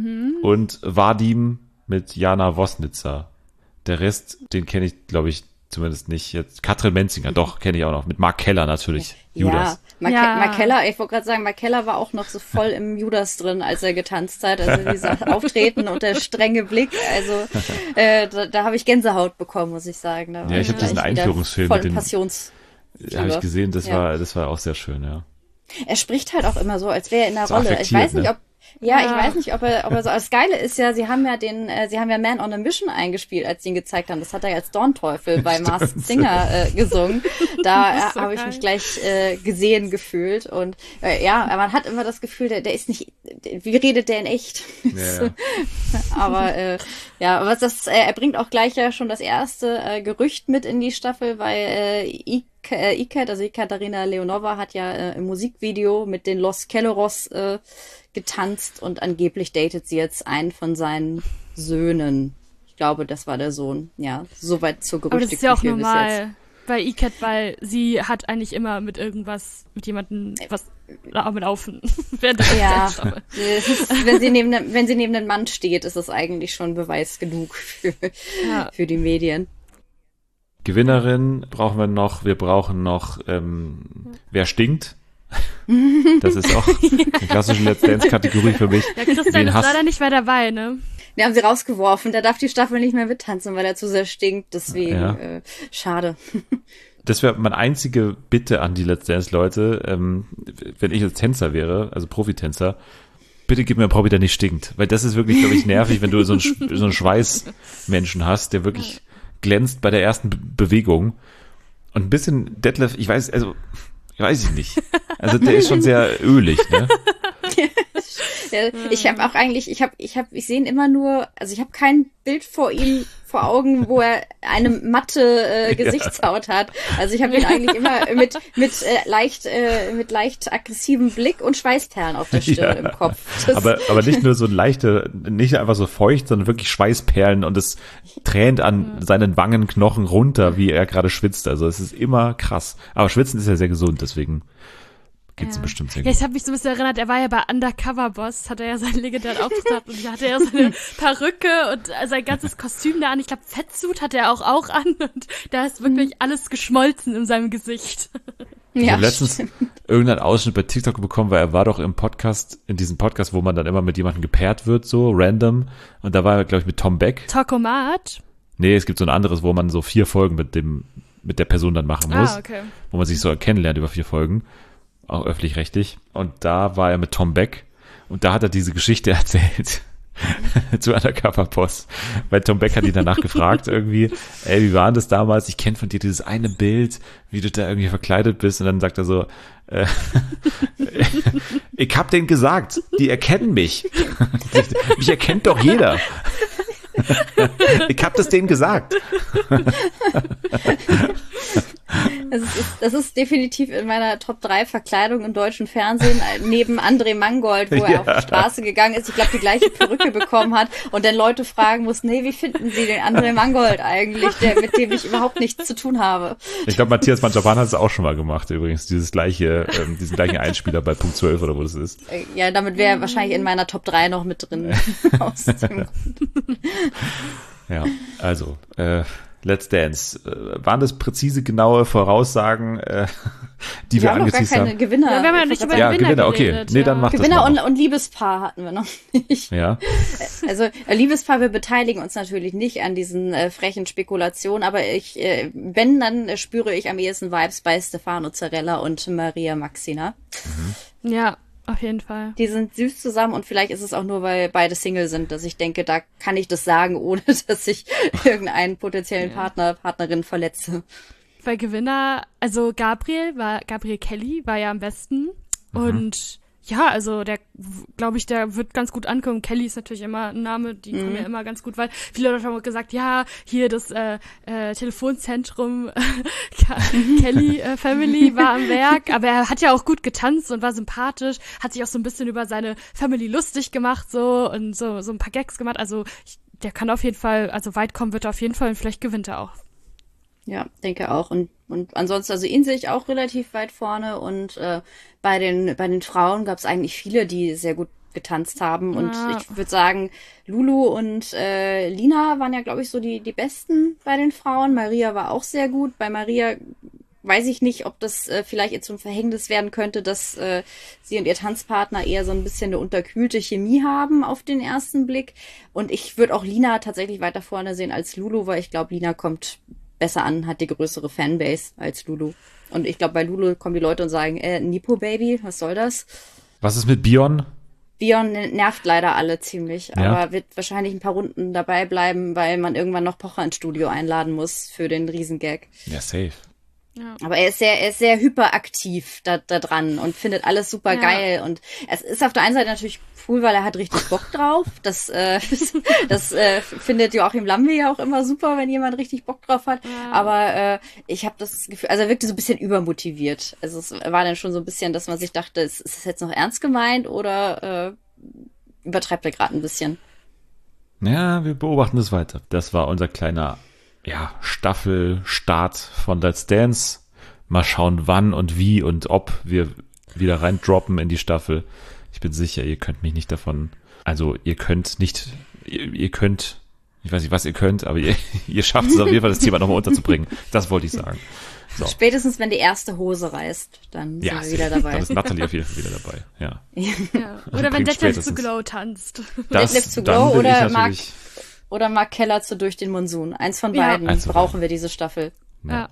Speaker 1: Und Vadim mit Jana Wosnitzer. Der Rest, den kenne ich, glaube ich, zumindest nicht. Jetzt Katrin Menzinger, doch, kenne ich auch noch. Mit Mark Keller natürlich. Judas.
Speaker 2: Ja, Mark,
Speaker 4: Ja.
Speaker 2: Mark Keller, ich wollte gerade sagen, Mark Keller war auch noch so voll im Judas drin, als er getanzt hat. Also wie gesagt, Auftreten und der strenge Blick. Also äh, da, da habe ich Gänsehaut bekommen, muss ich sagen. Da war
Speaker 1: Ja, ich habe
Speaker 2: gleich
Speaker 1: diesen
Speaker 2: wieder
Speaker 1: Einführungsfilm
Speaker 2: voll
Speaker 1: mit
Speaker 2: im
Speaker 1: den-
Speaker 2: Passions.
Speaker 1: Habe ich gesehen, das
Speaker 2: Ja.
Speaker 1: war, das war auch sehr schön, ja.
Speaker 2: Er spricht halt auch immer so, als wäre er in der
Speaker 1: So
Speaker 2: Rolle. Ich
Speaker 1: affektiert,
Speaker 2: weiß nicht,
Speaker 1: ne?
Speaker 2: ob ja,
Speaker 4: Ja.
Speaker 2: ich weiß nicht, ob er, ob er so. Das Geile ist ja, sie haben ja den, äh, sie haben ja Man on a Mission eingespielt, als sie ihn gezeigt haben. Das hat er ja als Dornteufel bei Masked Singer äh, gesungen. Da
Speaker 4: Das ist so
Speaker 2: äh, habe ich
Speaker 4: geil.
Speaker 2: mich gleich äh, gesehen gefühlt und äh, ja, man hat immer das Gefühl, der, der ist nicht. Wie redet der in echt?
Speaker 1: Ja, ja.
Speaker 2: Aber äh, ja, was das, äh, er bringt auch gleich ja schon das erste äh, Gerücht mit in die Staffel, weil äh, I- äh, Ikat, also Ekaterina Leonova, hat ja äh, im Musikvideo mit den Los Kelleros äh, getanzt und angeblich datet sie jetzt einen von seinen Söhnen. Ich glaube, das war der Sohn. Ja, soweit zur
Speaker 4: Aber das ist ja auch
Speaker 2: Gerüchteküche bis jetzt.
Speaker 4: normal bei Ikat, weil sie hat eigentlich immer mit irgendwas, mit jemandem was am Laufen. Während der
Speaker 2: Ja,
Speaker 4: Staffel.
Speaker 2: es ist, wenn sie neben einem, wenn sie neben einem Mann steht, ist das eigentlich schon Beweis genug für,
Speaker 4: Ja.
Speaker 2: für die Medien.
Speaker 1: Gewinnerin brauchen wir noch. Wir brauchen noch, ähm, wer stinkt. Das ist auch eine klassische Let's Dance-Kategorie für mich.
Speaker 4: Ja, Christian
Speaker 1: Wen
Speaker 4: ist
Speaker 1: hast-
Speaker 4: leider nicht mehr dabei, ne?
Speaker 2: Wir haben sie rausgeworfen. Der darf die Staffel nicht mehr mittanzen, weil er zu sehr stinkt. Deswegen,
Speaker 1: Ja.
Speaker 2: äh, schade.
Speaker 1: Das wäre meine einzige Bitte an die Let's Dance-Leute, ähm, wenn ich jetzt Tänzer wäre, also Profitänzer, bitte gib mir einen Profi, der nicht stinkt. Weil das ist wirklich, glaube ich, nervig, wenn du so einen, Sch- so einen Schweißmenschen hast, der wirklich glänzt bei der ersten Be- Bewegung. Und ein bisschen Detlef, ich weiß, also, ich weiß ich nicht. Also der ist schon sehr ölig, ne?
Speaker 2: Ja, ich habe auch eigentlich, ich habe, ich habe, ich sehe ihn immer nur, also ich habe kein Bild vor ihm vor Augen, wo er eine matte äh, Gesichtshaut hat. Also ich habe ihn eigentlich immer mit mit äh, leicht äh, mit leicht aggressivem Blick und Schweißperlen auf der Stirn
Speaker 1: Ja.
Speaker 2: im Kopf. Das,
Speaker 1: Aber, aber nicht nur so leichte, nicht einfach so feucht, sondern wirklich Schweißperlen und es tränt an seinen Wangenknochen runter, wie er gerade schwitzt. Also es ist immer krass. Aber Schwitzen ist ja sehr gesund, deswegen geht's ihm bestimmt sehr
Speaker 4: Ja,
Speaker 1: gut.
Speaker 4: ich habe mich so ein bisschen erinnert, er war ja bei Undercover Boss, hat er ja seinen legendären Auftritt gehabt und da hatte er seine Perücke und sein ganzes Kostüm da an. Ich glaube, Fettsuit hat er auch auch an und da ist wirklich alles geschmolzen in seinem Gesicht.
Speaker 1: Ich
Speaker 2: ja,
Speaker 1: habe letztens
Speaker 2: stimmt.
Speaker 1: irgendeinen Ausschnitt bei TikTok bekommen, weil er war doch im Podcast, in diesem Podcast, wo man dann immer mit jemandem gepaart wird, so random. Und da war er, glaube ich, mit Tom Beck.
Speaker 4: Tokomat.
Speaker 1: Nee, es gibt so ein anderes, wo man so vier Folgen mit dem, mit der Person dann machen muss.
Speaker 4: Ah, okay.
Speaker 1: Wo man sich so kennenlernt über vier Folgen. Auch öffentlich-rechtlich. Und da war er mit Tom Beck. Und da hat er diese Geschichte erzählt. Zu Undercover Boss. Weil Tom Beck hat ihn danach gefragt irgendwie, ey, wie war denn das damals? Ich kenne von dir dieses eine Bild, wie du da irgendwie verkleidet bist. Und dann sagt er so, äh, ich hab denen gesagt, die erkennen mich. Mich erkennt doch jeder. Ich hab das denen gesagt.
Speaker 2: Das ist, das ist definitiv in meiner Top drei Verkleidung im deutschen Fernsehen, neben André Mangold, wo er
Speaker 1: Ja.
Speaker 2: auf die Straße gegangen ist, ich glaube, die gleiche Perücke bekommen hat und dann Leute fragen mussten, nee, wie finden Sie den André Mangold eigentlich, der, mit dem ich überhaupt nichts zu tun habe?
Speaker 1: Ich glaube, Matthias Manjapan hat es auch schon mal gemacht, übrigens. Dieses gleiche, ähm, diesen gleichen Einspieler bei Punkt zwölf oder wo das ist.
Speaker 2: Äh, Ja, damit wäre er wahrscheinlich in meiner Top drei noch mit drin. Aus dem Grund.
Speaker 1: Ja, also, äh, Let's Dance. Äh, waren das präzise, genaue Voraussagen, äh, die wir,
Speaker 2: Wir haben noch gar
Speaker 1: angeteased
Speaker 2: keine
Speaker 1: haben?
Speaker 2: Gewinner.
Speaker 4: Ja, wir haben ja nicht über
Speaker 1: Ja,
Speaker 4: Gewinner
Speaker 1: Gewinner, okay.
Speaker 4: geredet,
Speaker 1: Nee, dann
Speaker 4: ja.
Speaker 1: macht das
Speaker 2: Gewinner
Speaker 1: mal
Speaker 2: und,
Speaker 1: noch.
Speaker 2: und Liebespaar hatten wir noch nicht.
Speaker 1: Ja,
Speaker 2: Also äh, Liebespaar, wir beteiligen uns natürlich nicht an diesen äh, frechen Spekulationen, aber ich, äh, wenn, dann äh, spüre ich am ehesten Vibes bei Stefano Zarella und Maria Maxina.
Speaker 4: Ja, auf jeden Fall.
Speaker 2: Die sind süß zusammen und vielleicht ist es auch nur, weil beide Single sind, dass ich denke, da kann ich das sagen, ohne dass ich irgendeinen potenziellen Partner, Partnerin verletze.
Speaker 4: Bei Gewinner, also Gabriel war, Gabriel Kelly war ja am besten und ja, also der, glaube ich, der wird ganz gut ankommen. Kelly ist natürlich immer ein Name, die kommen ja immer ganz gut, weil viele Leute haben auch gesagt, ja, hier das äh, äh, Telefonzentrum Kelly äh, Family war am Werk, aber er hat ja auch gut getanzt und war sympathisch, hat sich auch so ein bisschen über seine Family lustig gemacht so und so so ein paar Gags gemacht. Also ich, der kann auf jeden Fall, also weit kommen wird er auf jeden Fall und vielleicht gewinnt er auch.
Speaker 2: Ja, denke auch. Und, und ansonsten, also ihn sehe ich auch relativ weit vorne und äh, bei den bei den Frauen gab es eigentlich viele, die sehr gut getanzt haben und
Speaker 4: Ja.
Speaker 2: ich würde sagen, Lulu und äh, Lina waren ja, glaube ich, so die die besten bei den Frauen. Maria war auch sehr gut. Bei Maria weiß ich nicht, ob das äh, vielleicht ihr zum Verhängnis werden könnte, dass äh, sie und ihr Tanzpartner eher so ein bisschen eine unterkühlte Chemie haben auf den ersten Blick. Und ich würde auch Lina tatsächlich weiter vorne sehen als Lulu, weil ich glaube, Lina kommt besser an, hat die größere Fanbase als Lulu. Und ich glaube, bei Lulu kommen die Leute und sagen, äh, Nipo Baby, was soll das?
Speaker 1: was ist mit Bion?
Speaker 2: Bion nervt leider alle ziemlich,
Speaker 1: Ja.
Speaker 2: aber wird wahrscheinlich ein paar Runden dabei bleiben, weil man irgendwann noch Pocher ins Studio einladen muss für den Riesengag.
Speaker 1: Ja, safe.
Speaker 2: Aber er ist sehr, er ist sehr hyperaktiv da, da dran und findet alles super
Speaker 4: Ja.
Speaker 2: geil. Und es ist auf der einen Seite natürlich cool, weil er hat richtig Bock drauf. Das, äh, das äh, findet Joachim Lambi ja auch immer super, wenn jemand richtig Bock drauf hat.
Speaker 4: Ja.
Speaker 2: Aber äh, ich habe das Gefühl, also er wirkte so ein bisschen übermotiviert. Also es war dann schon so ein bisschen, dass man sich dachte, ist, ist das jetzt noch ernst gemeint oder äh, übertreibt er gerade ein bisschen?
Speaker 1: Ja, wir beobachten das weiter. Das war unser kleiner, ja, Staffelstart von Let's Dance. Mal schauen, wann und wie und ob wir wieder reindroppen in die Staffel. Ich bin sicher, ihr könnt mich nicht davon, also ihr könnt nicht, ihr, ihr könnt Ich weiß nicht, was ihr könnt, aber ihr, ihr schafft es auf jeden Fall, das Thema nochmal unterzubringen. Das wollte ich sagen. So.
Speaker 2: Spätestens, wenn die erste Hose reißt, dann sind
Speaker 1: Ja,
Speaker 2: wir wieder dabei.
Speaker 1: dann ist Natalie auf jeden Fall wieder dabei. Ja.
Speaker 4: Ja. Oder wenn
Speaker 1: Bringt
Speaker 4: Detlef to
Speaker 1: spätestens-
Speaker 4: Glow tanzt.
Speaker 1: Das,
Speaker 2: Detlef to
Speaker 1: dann
Speaker 2: Go
Speaker 1: will
Speaker 2: oder
Speaker 1: ich
Speaker 2: Mark,
Speaker 1: natürlich-
Speaker 2: oder Mark Keller zu Durch den Monsun. Eins von
Speaker 4: Ja.
Speaker 2: beiden
Speaker 1: Eins von
Speaker 2: brauchen
Speaker 1: beiden.
Speaker 2: wir diese Staffel.
Speaker 4: Ja.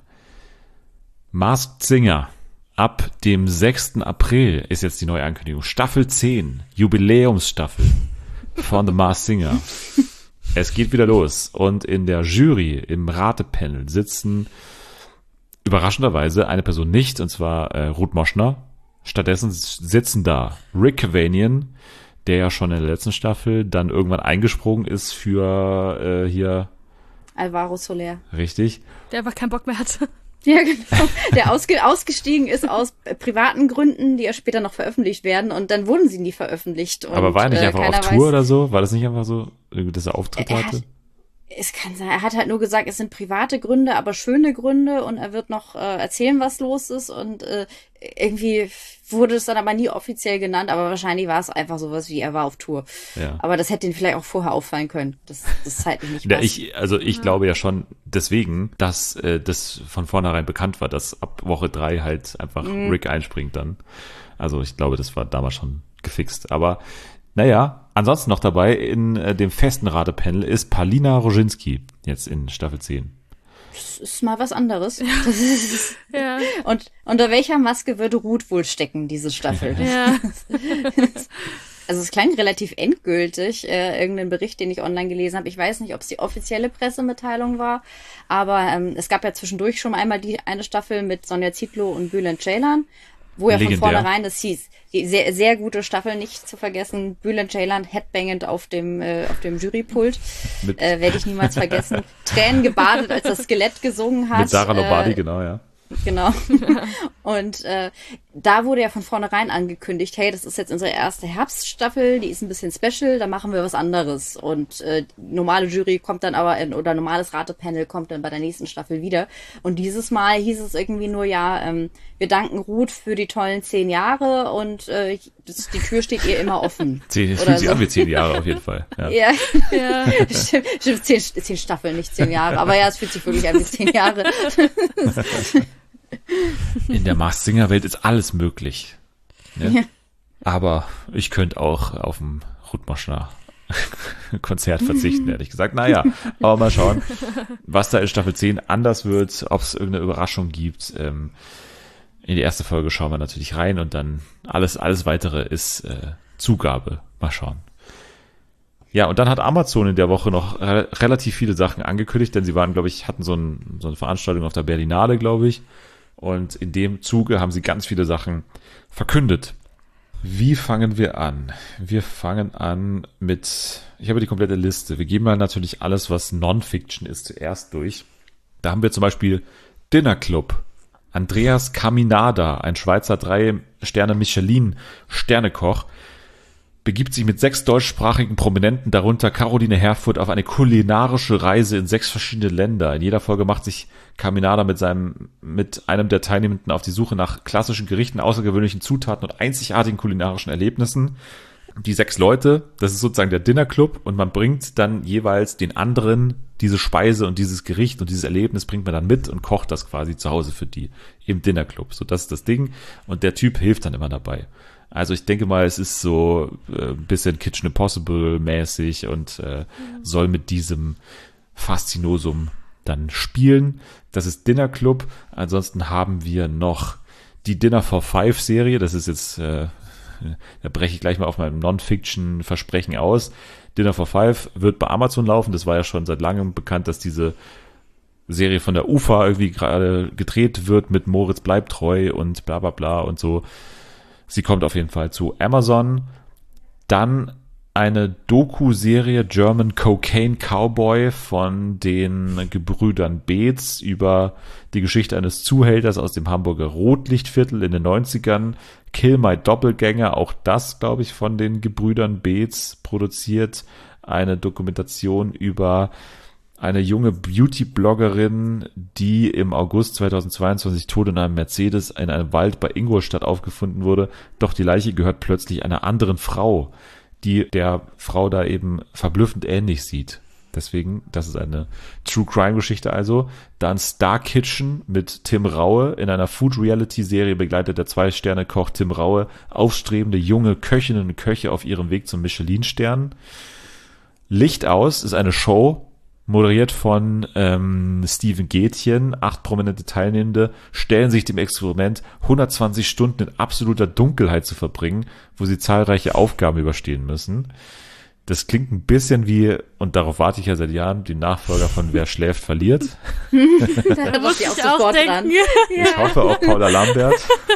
Speaker 1: Masked Singer. Ab dem sechsten April ist jetzt die neue Ankündigung. Staffel zehn, Jubiläumsstaffel von The Masked Singer. Es geht wieder los. Und in der Jury, im Ratepanel, sitzen überraschenderweise eine Person nicht, und zwar äh, Ruth Moschner. Stattdessen sitzen da Rick Cavanian, der ja schon in der letzten Staffel dann irgendwann eingesprungen ist für äh, hier,
Speaker 2: Alvaro Soler.
Speaker 1: richtig,
Speaker 4: Der einfach keinen Bock mehr hatte.
Speaker 2: Ja, genau. Der ausge ausgestiegen ist aus äh, privaten Gründen, die ja später noch veröffentlicht werden. Und dann wurden sie nie veröffentlicht. Und,
Speaker 1: aber war er nicht
Speaker 2: äh,
Speaker 1: einfach auf
Speaker 2: keiner
Speaker 1: Tour
Speaker 2: weiß,
Speaker 1: oder so? War das nicht einfach so, dass er Auftritt
Speaker 2: Er
Speaker 1: hatte?
Speaker 2: hat- Es kann sein, er hat halt nur gesagt, es sind private Gründe, aber schöne Gründe und er wird noch äh, erzählen, was los ist und äh, irgendwie wurde es dann aber nie offiziell genannt, aber wahrscheinlich war es einfach sowas wie, er war auf Tour.
Speaker 1: Ja.
Speaker 2: Aber das hätte ihm vielleicht auch vorher auffallen können, dass das zeitlich nicht
Speaker 1: Ja,
Speaker 2: passt.
Speaker 1: ich, also ich glaube ja schon deswegen, dass äh, das von vornherein bekannt war, dass ab Woche drei halt einfach
Speaker 2: Mhm.
Speaker 1: Rick einspringt dann. Also ich glaube, das war damals schon gefixt. Aber naja, ansonsten noch dabei in äh, dem festen Ratepanel ist Paulina Roginski jetzt in Staffel zehn.
Speaker 2: Das ist mal was anderes. Das ist,
Speaker 4: Ja.
Speaker 2: und unter welcher Maske würde Ruth wohl stecken, diese Staffel?
Speaker 4: Ja.
Speaker 2: Also es klang relativ endgültig, äh, irgendein Bericht, den ich online gelesen habe. Ich weiß nicht, ob es die offizielle Pressemitteilung war, aber ähm, es gab ja zwischendurch schon einmal die eine Staffel mit Sonja Zietlow und Bülent Ceylan, wo ja von
Speaker 1: Legendär.
Speaker 2: vornherein das hieß, die sehr, sehr gute Staffel, nicht zu vergessen, Bülent Ceylan headbangend auf dem äh, auf dem Jurypult,
Speaker 1: Mit,
Speaker 2: äh, werde ich niemals vergessen. Tränen gebadet, als das Skelett gesungen hat.
Speaker 1: mit Sarah Lombardi,
Speaker 2: äh,
Speaker 1: genau, ja.
Speaker 2: Genau. Und äh, da wurde ja von vornherein angekündigt, hey, das ist jetzt unsere erste Herbststaffel, die ist ein bisschen special, da machen wir was anderes. Und äh, normale Jury kommt dann aber, in, oder normales Ratepanel kommt dann bei der nächsten Staffel wieder. Und dieses Mal hieß es irgendwie nur, ja, ähm, wir danken Ruth für die tollen zehn Jahre und äh, das, die Tür steht ihr immer offen.
Speaker 1: Zehn,
Speaker 2: Oder
Speaker 1: fühlt sich
Speaker 2: so.
Speaker 1: an wie zehn Jahre auf jeden Fall. Ja.
Speaker 2: Ja,
Speaker 4: Ja.
Speaker 2: stimmt, stimmt zehn, zehn Staffeln, nicht zehn Jahre. Aber ja, es fühlt sich wirklich an wie zehn Jahre.
Speaker 1: In der Masked Singer Welt ist alles möglich. Ne?
Speaker 2: Ja.
Speaker 1: Aber ich könnte auch auf ein Ruth Moschner Konzert verzichten, ehrlich gesagt. Naja, aber mal schauen, was da in Staffel zehn anders wird, ob es irgendeine Überraschung gibt. Ähm, in die erste Folge schauen wir natürlich rein und dann alles, alles weitere ist äh, Zugabe. Mal schauen. Ja, und dann hat Amazon in der Woche noch re- relativ viele Sachen angekündigt, denn sie waren, glaube ich, hatten so, ein, so eine Veranstaltung auf der Berlinale, glaube ich. Und in dem Zuge haben sie ganz viele Sachen verkündet. Wie fangen wir an? Wir fangen an mit, ich habe die komplette Liste. Wir gehen mal natürlich alles, was Non-Fiction ist, zuerst durch. Da haben wir zum Beispiel Dinner Club. Andreas Caminada, ein Schweizer Drei-Sterne-Michelin-Sternekoch, begibt sich mit sechs deutschsprachigen Prominenten, darunter Caroline Herfurth, auf eine kulinarische Reise in sechs verschiedene Länder. In jeder Folge macht sich Caminada mit seinem, mit einem der Teilnehmenden auf die Suche nach klassischen Gerichten, außergewöhnlichen Zutaten und einzigartigen kulinarischen Erlebnissen. Die sechs Leute, das ist sozusagen der Dinner Club und man bringt dann jeweils den anderen diese Speise und dieses Gericht und dieses Erlebnis bringt man dann mit und kocht das quasi zu Hause für die im Dinner Club. So, das ist das Ding und der Typ hilft dann immer dabei. Also ich denke mal, es ist so äh, ein bisschen Kitchen Impossible mäßig und äh, soll mit diesem Faszinosum dann spielen. Das ist Dinner Club. Ansonsten haben wir noch die Dinner for Five Serie. Das ist jetzt, äh, da breche ich gleich mal auf meinem Non-Fiction-Versprechen aus. Dinner for Five wird bei Amazon laufen. Das war ja schon seit langem bekannt, dass diese Serie von der U F A irgendwie gerade gedreht wird mit Moritz bleibt treu und bla bla bla und so. Sie kommt auf jeden Fall zu Amazon. Dann eine Doku-Serie German Cocaine Cowboy von den Gebrüdern Beetz über die Geschichte eines Zuhälters aus dem Hamburger Rotlichtviertel in den neunzigern. Kill My Doppelgänger, auch das, glaube ich, von den Gebrüdern Beetz produziert. Eine Dokumentation über eine junge Beauty-Bloggerin, die im August zweitausendzweiundzwanzig tot in einem Mercedes in einem Wald bei Ingolstadt aufgefunden wurde. Doch die Leiche gehört plötzlich einer anderen Frau, die der Frau da eben verblüffend ähnlich sieht. Deswegen, das ist eine True-Crime-Geschichte also. Dann Star Kitchen mit Tim Raue. In einer Food-Reality-Serie begleitet der Zwei-Sterne-Koch Tim Raue aufstrebende junge Köchinnen und Köche auf ihrem Weg zum Michelin-Stern. Licht aus ist eine Show, moderiert von ähm, Steven Gätchen. Acht prominente Teilnehmende stellen sich dem Experiment, hundertzwanzig Stunden in absoluter Dunkelheit zu verbringen, wo sie zahlreiche Aufgaben überstehen müssen. Das klingt ein bisschen wie, und darauf warte ich ja seit Jahren, die Nachfolger von Wer schläft, verliert.
Speaker 2: Da muss ich auch sofort dran.
Speaker 1: Ich hoffe auch Paula Lambert,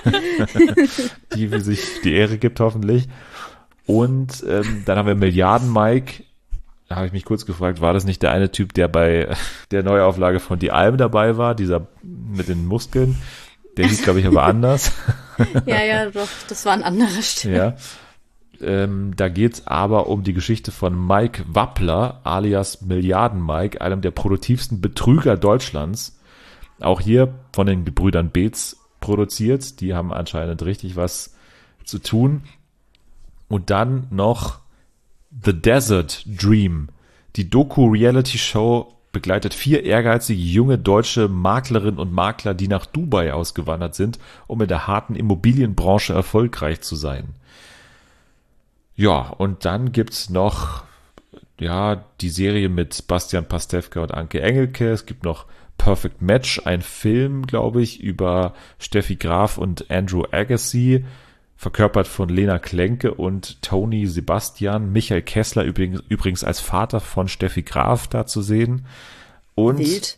Speaker 1: die für sich die Ehre gibt hoffentlich. Und ähm, dann haben wir Milliarden Mike. Da habe ich mich kurz gefragt, war das nicht der eine Typ, der bei der Neuauflage von Die Alm dabei war, dieser mit den Muskeln? Der hieß, glaube ich, aber anders.
Speaker 2: Ja, ja, doch, das war ein anderer Stimme.
Speaker 1: Ja. Ähm, da geht's aber um die Geschichte von Mike Wappler, alias Milliarden Mike, einem der produktivsten Betrüger Deutschlands. Auch hier von den Gebrüdern Beetz produziert. Die haben anscheinend richtig was zu tun. Und dann noch The Desert Dream. Die Doku-Reality-Show begleitet vier ehrgeizige junge deutsche Maklerinnen und Makler, die nach Dubai ausgewandert sind, um in der harten Immobilienbranche erfolgreich zu sein. Ja, und dann gibt's noch ja die Serie mit Bastian Pastewka und Anke Engelke. Es gibt noch Perfect Match, ein Film, glaube ich, über Steffi Graf und Andrew Agassi, verkörpert von Lena Klenke und Toni Sebastian. Michael Kessler übrigens, übrigens als Vater von Steffi Graf da zu sehen. Und
Speaker 2: Wild.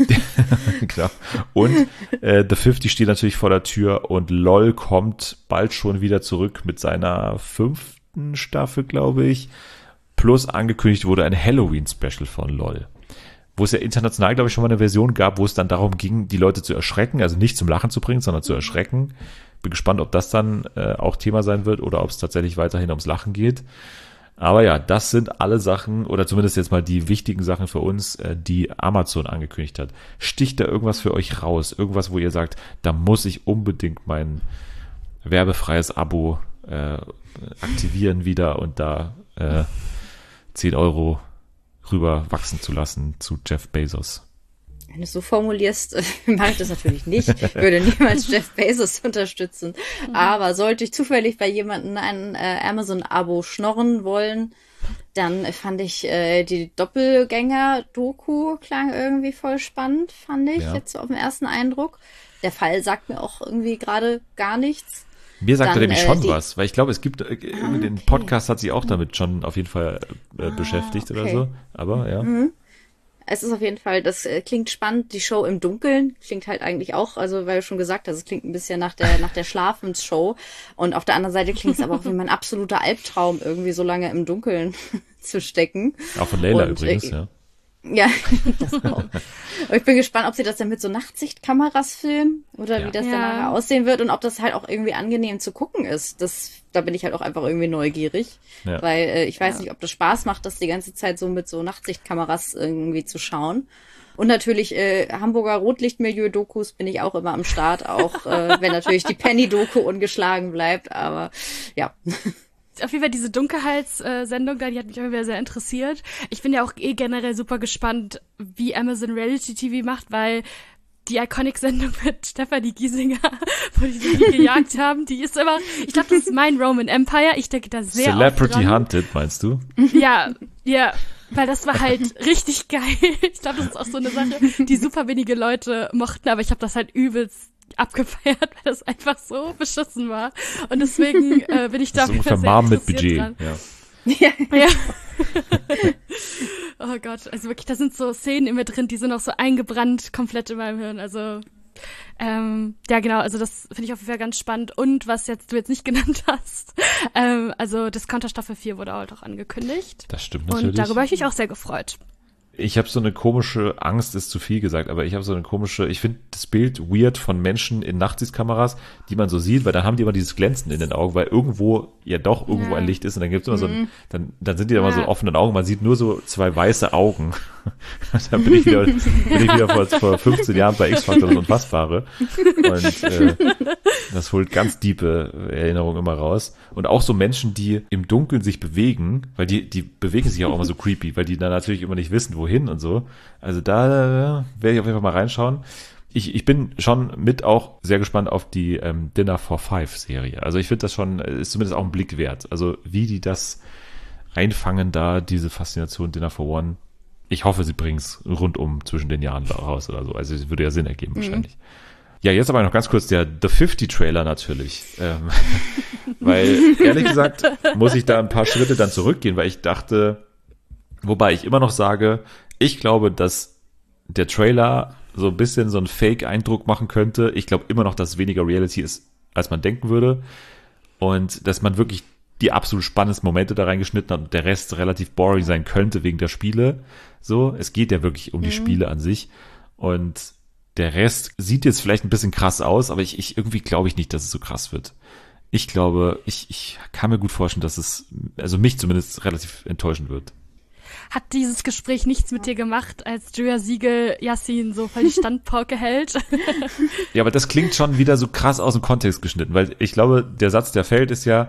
Speaker 1: Genau. Und äh, The fünfzig steht natürlich vor der Tür und LOL kommt bald schon wieder zurück mit seiner fünften Staffel, glaube ich. Plus angekündigt wurde ein Halloween-Special von LOL. Wo es ja international, glaube ich, schon mal eine Version gab, wo es dann darum ging, die Leute zu erschrecken, also nicht zum Lachen zu bringen, sondern zu erschrecken. Bin gespannt, ob das dann äh, auch Thema sein wird oder ob es tatsächlich weiterhin ums Lachen geht. Aber ja, das sind alle Sachen, oder zumindest jetzt mal die wichtigen Sachen für uns, äh, die Amazon angekündigt hat. Sticht da irgendwas für euch raus? Irgendwas, wo ihr sagt, da muss ich unbedingt mein werbefreies Abo äh, aktivieren wieder und da äh, zehn Euro rüber wachsen zu lassen zu Jeff Bezos.
Speaker 2: Wenn du es so formulierst, mache ich das natürlich nicht. Ich würde niemals Jeff Bezos unterstützen. Aber sollte ich zufällig bei jemandem ein äh, Amazon-Abo schnorren wollen, dann fand ich äh, die Doppelgänger-Doku klang irgendwie voll spannend, fand ich,
Speaker 1: Ja.
Speaker 2: jetzt so auf den ersten Eindruck. Der Fall sagt mir auch irgendwie gerade gar nichts.
Speaker 1: Mir sagt er
Speaker 2: Dann,
Speaker 1: nämlich
Speaker 2: äh,
Speaker 1: schon
Speaker 2: die-
Speaker 1: was, weil ich glaube, es gibt, äh,
Speaker 2: Ah,
Speaker 1: den
Speaker 2: okay.
Speaker 1: Podcast hat sich auch damit schon auf jeden Fall äh, beschäftigt oder
Speaker 2: okay.
Speaker 1: so. Aber ja.
Speaker 2: Es ist auf jeden Fall, das äh, klingt spannend. Die Show im Dunkeln klingt halt eigentlich auch, also weil du schon gesagt hast, es klingt ein bisschen nach der nach der Schlafensshow. Und auf der anderen Seite klingt es aber auch wie mein absoluter Albtraum, irgendwie so lange im Dunkeln zu stecken.
Speaker 1: Auch von Leila
Speaker 2: Und,
Speaker 1: übrigens,
Speaker 2: äh,
Speaker 1: ja.
Speaker 2: Ja, das auch. Und ich bin gespannt, ob sie das dann mit so Nachtsichtkameras filmen oder
Speaker 1: Ja.
Speaker 2: wie das
Speaker 4: Ja.
Speaker 2: dann nachher aussehen wird und ob das halt auch irgendwie angenehm zu gucken ist. Das, da bin ich halt auch einfach irgendwie neugierig,
Speaker 1: Ja.
Speaker 2: weil äh, ich weiß
Speaker 4: Ja.
Speaker 2: nicht, ob das Spaß macht, das die ganze Zeit so mit so Nachtsichtkameras irgendwie zu schauen. Und natürlich äh, Hamburger Rotlichtmilieu-Dokus bin ich auch immer am Start, auch äh, wenn natürlich die Penny-Doku ungeschlagen bleibt, aber ja.
Speaker 4: Auf jeden Fall diese Dunkelheitssendung da, die hat mich immer wieder sehr interessiert. Ich bin ja auch eh generell super gespannt, wie Amazon Reality T V macht, weil die Iconic-Sendung mit Stefanie Giesinger, wo die so viel gejagt haben, die ist immer, ich glaube, das ist mein Roman Empire. Ich denke da sehr oft
Speaker 1: Celebrity
Speaker 4: dran.
Speaker 1: Hunted, meinst du?
Speaker 4: Ja, ja, weil das war halt richtig geil. Ich glaube, das ist auch so eine Sache, die super wenige Leute mochten, aber ich habe das halt übelst abgefeiert, weil das einfach so beschissen war. Und deswegen äh, bin ich da
Speaker 1: Das ist
Speaker 4: auf jeden
Speaker 1: ungefähr
Speaker 4: Fall sehr
Speaker 1: Mom mit
Speaker 4: interessiert
Speaker 1: Budget.
Speaker 4: dran.
Speaker 1: Ja.
Speaker 4: Ja. Oh Gott, also wirklich, da sind so Szenen in mir drin, die sind auch so eingebrannt komplett in meinem Hirn. Also ähm, ja genau, also das finde ich auf jeden Fall ganz spannend. Und was jetzt du jetzt nicht genannt hast, ähm, also Discounter Staffel vier wurde halt auch angekündigt.
Speaker 1: Das stimmt natürlich.
Speaker 4: Und darüber habe ich mich auch sehr gefreut.
Speaker 1: Ich habe so eine komische Angst, ist zu viel gesagt, aber ich habe so eine komische, ich finde das Bild weird von Menschen in Nachtsichtkameras, die man so sieht, weil dann haben die immer dieses Glänzen in den Augen, weil irgendwo ja doch irgendwo
Speaker 4: Ja.
Speaker 1: ein Licht ist und dann gibt's immer so ein, dann, dann sind die da immer
Speaker 4: Ja.
Speaker 1: so offenen Augen, man sieht nur so zwei weiße Augen. da bin ich wieder, bin ich wieder vor, vor fünfzehn Jahren bei X-Factor das Unfassbare. Und äh, das holt ganz tiefe Erinnerungen immer raus. Und auch so Menschen, die im Dunkeln sich bewegen, weil die, die bewegen sich auch immer so creepy, weil die dann natürlich immer nicht wissen, wohin und so. Also da äh, werde ich auf jeden Fall mal reinschauen. Ich, ich bin schon mit auch sehr gespannt auf die ähm, Dinner for Five Serie. Also ich finde das schon, ist zumindest auch ein Blick wert. Also wie die das einfangen da, diese Faszination Dinner for One. Ich hoffe, sie bringen es rundum zwischen den Jahren raus oder so. Also es würde ja Sinn ergeben
Speaker 2: Mhm.
Speaker 1: wahrscheinlich. Ja, jetzt aber noch ganz kurz der The fifty Trailer natürlich. Ähm, weil ehrlich gesagt muss ich da ein paar Schritte dann zurückgehen, weil ich dachte, wobei ich immer noch sage, ich glaube, dass der Trailer so ein bisschen so einen Fake-Eindruck machen könnte. Ich glaube immer noch, dass es weniger Reality ist, als man denken würde. Und dass man wirklich die absolut spannendsten Momente da reingeschnitten hat und der Rest relativ boring sein könnte wegen der Spiele. So, es geht ja wirklich um die Spiele an sich. Und der Rest sieht jetzt vielleicht ein bisschen krass aus, aber ich, ich irgendwie glaube ich nicht, dass es so krass wird. Ich glaube, ich, ich kann mir gut vorstellen, dass es, also mich zumindest relativ enttäuschen wird.
Speaker 4: Hat dieses Gespräch nichts mit dir gemacht, als Julia Siegel Yassin so voll die Standpauke hält?
Speaker 1: Ja, aber das klingt schon wieder so krass aus dem Kontext geschnitten, weil ich glaube, der Satz, der fällt, ist ja,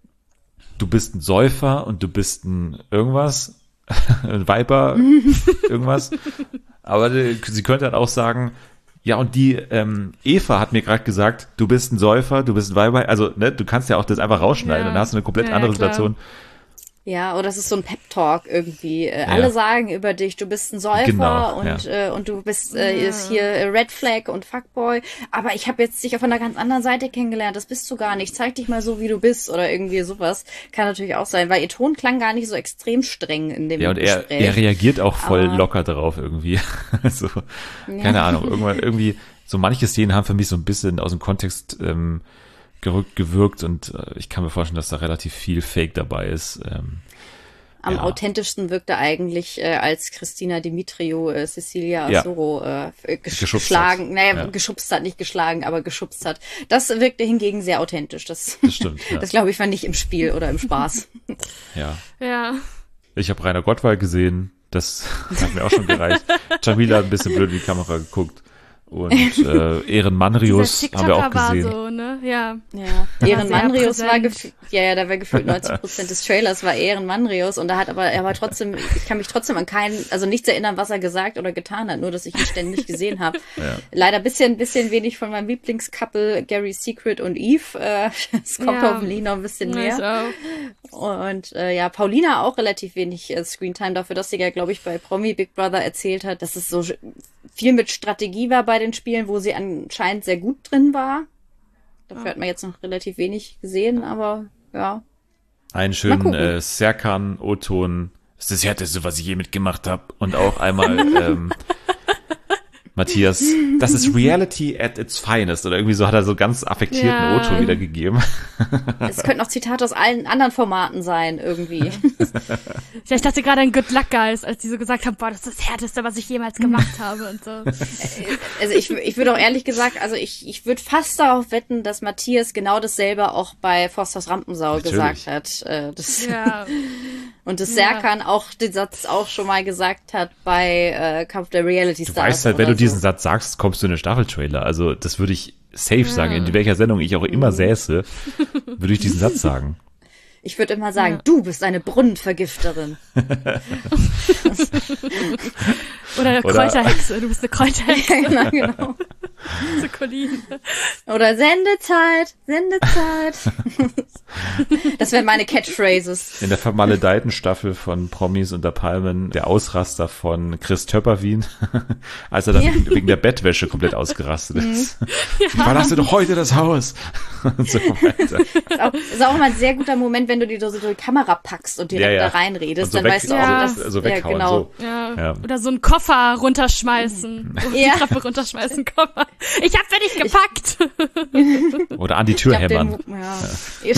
Speaker 1: du bist ein Säufer und du bist ein irgendwas, ein Viper, irgendwas. Aber sie könnte dann auch sagen, ja, und die ähm, Eva hat mir gerade gesagt, du bist ein Säufer, du bist ein Viper. Also, ne, du kannst ja auch das einfach rausschneiden,
Speaker 4: Ja.
Speaker 1: dann hast du eine komplett
Speaker 4: Ja,
Speaker 1: andere
Speaker 4: klar.
Speaker 1: Situation.
Speaker 2: Ja, oder es ist so ein Pep-Talk irgendwie. Äh, Alle sagen über dich, du bist ein Säufer
Speaker 1: Genau,
Speaker 2: und
Speaker 1: ja.
Speaker 2: äh, und du bist äh, ist hier äh, Red Flag und Fuckboy. Aber ich habe jetzt dich auf einer ganz anderen Seite kennengelernt. Das bist du gar nicht. Zeig dich mal so, wie du bist oder irgendwie sowas. Kann natürlich auch sein, weil ihr Ton klang gar nicht so extrem streng in dem
Speaker 1: Ja, und er,
Speaker 2: Gespräch.
Speaker 1: er reagiert auch voll
Speaker 2: Aber-
Speaker 1: locker darauf irgendwie. so, keine Ahnung, irgendwann irgendwie, so manche Szenen haben für mich so ein bisschen aus dem Kontext ähm, gerückt, gewirkt und äh, ich kann mir vorstellen, dass da relativ viel Fake dabei ist. Ähm,
Speaker 2: Am
Speaker 1: ja.
Speaker 2: authentischsten wirkte eigentlich, äh, als Christina Dimitriou äh, Cecilia
Speaker 1: Ja.
Speaker 2: Asoro äh, gesch
Speaker 1: Geschubst
Speaker 2: geschlagen,
Speaker 1: hat.
Speaker 2: naja,
Speaker 1: Ja.
Speaker 2: geschubst hat, nicht geschlagen, aber geschubst hat. Das wirkte hingegen sehr authentisch. Das,
Speaker 1: Das stimmt, ja.
Speaker 2: das glaube ich war nicht im Spiel oder im Spaß.
Speaker 1: ja.
Speaker 4: Ja.
Speaker 1: Ich habe Rainer Gottwald gesehen, das hat mir auch schon gereicht. Jamila hat ein bisschen blöd in die Kamera geguckt. Und äh, Ehren Manrius
Speaker 4: Dieser
Speaker 1: haben wir auch
Speaker 4: TikToker war
Speaker 1: gesehen.
Speaker 4: so, ne? Ja.
Speaker 2: Ja, Ehren
Speaker 4: sehr
Speaker 2: Manrius war
Speaker 4: präsent.
Speaker 2: gefühlt, ja, ja, da war gefühlt neunzig Prozent des Trailers war Ehren Manrius und da hat aber, er war trotzdem, ich kann mich trotzdem an keinen, also nichts erinnern, was er gesagt oder getan hat, nur dass ich ihn ständig gesehen habe.
Speaker 1: Ja.
Speaker 2: Leider bisschen, bisschen wenig von meinem Lieblingscouple, Gary Secret und Eve, äh, es kommt
Speaker 4: Ja.
Speaker 2: hoffentlich noch ein bisschen
Speaker 4: Nice
Speaker 2: mehr.
Speaker 4: auch.
Speaker 2: Und äh, ja, Paulina auch relativ wenig äh, Screentime dafür, dass sie ja, glaube ich, bei Promi Big Brother erzählt hat, dass es so viel mit Strategie war bei den Spielen, wo sie anscheinend sehr gut drin war. Dafür hat man jetzt noch relativ wenig gesehen, aber ja.
Speaker 1: Einen
Speaker 2: Mal
Speaker 1: schönen
Speaker 2: gucken.
Speaker 1: äh, Serkan-O-Ton. Das ist das Härteste, was ich je mitgemacht habe. Und auch einmal ähm, Matthias, das ist Reality at its finest. Oder irgendwie so hat er so ganz affektierten
Speaker 4: Ja.
Speaker 1: O-Ton wiedergegeben.
Speaker 2: Es könnten auch Zitate aus allen anderen Formaten sein, irgendwie.
Speaker 4: Ja, ich dachte gerade an Good Luck Guys, als die so gesagt haben, boah, das ist das Härteste, was ich jemals gemacht habe und so.
Speaker 2: Also ich, ich würde auch ehrlich gesagt, also ich, ich würde fast darauf wetten, dass Matthias genau dasselbe auch bei Forsters Rampensau
Speaker 1: Natürlich.
Speaker 2: gesagt hat. Äh, Das,
Speaker 4: Ja.
Speaker 2: Und dass
Speaker 4: Ja.
Speaker 2: Serkan auch den Satz auch schon mal gesagt hat bei äh, Kampf der Reality
Speaker 1: Du
Speaker 2: Stars.
Speaker 1: weißt halt, wenn
Speaker 2: oder
Speaker 1: du diesen
Speaker 2: so.
Speaker 1: Satz sagst, kommst du in den Staffeltrailer. Also das würde ich safe sagen. In welcher Sendung ich auch immer säße, würde ich diesen Satz sagen.
Speaker 2: Ich würde immer sagen,
Speaker 4: Ja.
Speaker 2: du bist eine Brunnenvergifterin.
Speaker 4: Oder
Speaker 1: Oder-
Speaker 4: Kräuterhexe, du bist eine Kräuterhexe,
Speaker 2: genau, genau.
Speaker 4: so Colleen.
Speaker 2: Oder Sendezeit, Sendezeit. Das wären meine Catchphrases.
Speaker 1: In der vermaledeiten Staffel von Promis unter Palmen der Ausraster von Chris Töpperwien, als er dann
Speaker 2: Ja.
Speaker 1: wegen der Bettwäsche komplett ausgerastet ist. Ich verlasse doch heute das Haus. Und so weiter.
Speaker 2: Ist auch, ist auch immer ein sehr guter Moment, wenn du die so durch die Kamera packst und direkt
Speaker 1: Ja, ja.
Speaker 2: da reinredest,
Speaker 1: Und so
Speaker 2: dann
Speaker 1: weg-
Speaker 2: weißt du auch,
Speaker 4: Ja.
Speaker 2: dass,
Speaker 1: also weghauen,
Speaker 2: ja, genau.
Speaker 1: so.
Speaker 4: Ja.
Speaker 1: Ja.
Speaker 4: Oder so einen Koffer runterschmeißen.
Speaker 2: Ja.
Speaker 4: Die Treppe runterschmeißen, Koffer. Ich hab für dich gepackt.
Speaker 1: Oder an die Tür
Speaker 2: Ich glaub,
Speaker 1: hämmern.
Speaker 2: den, Mo- ja.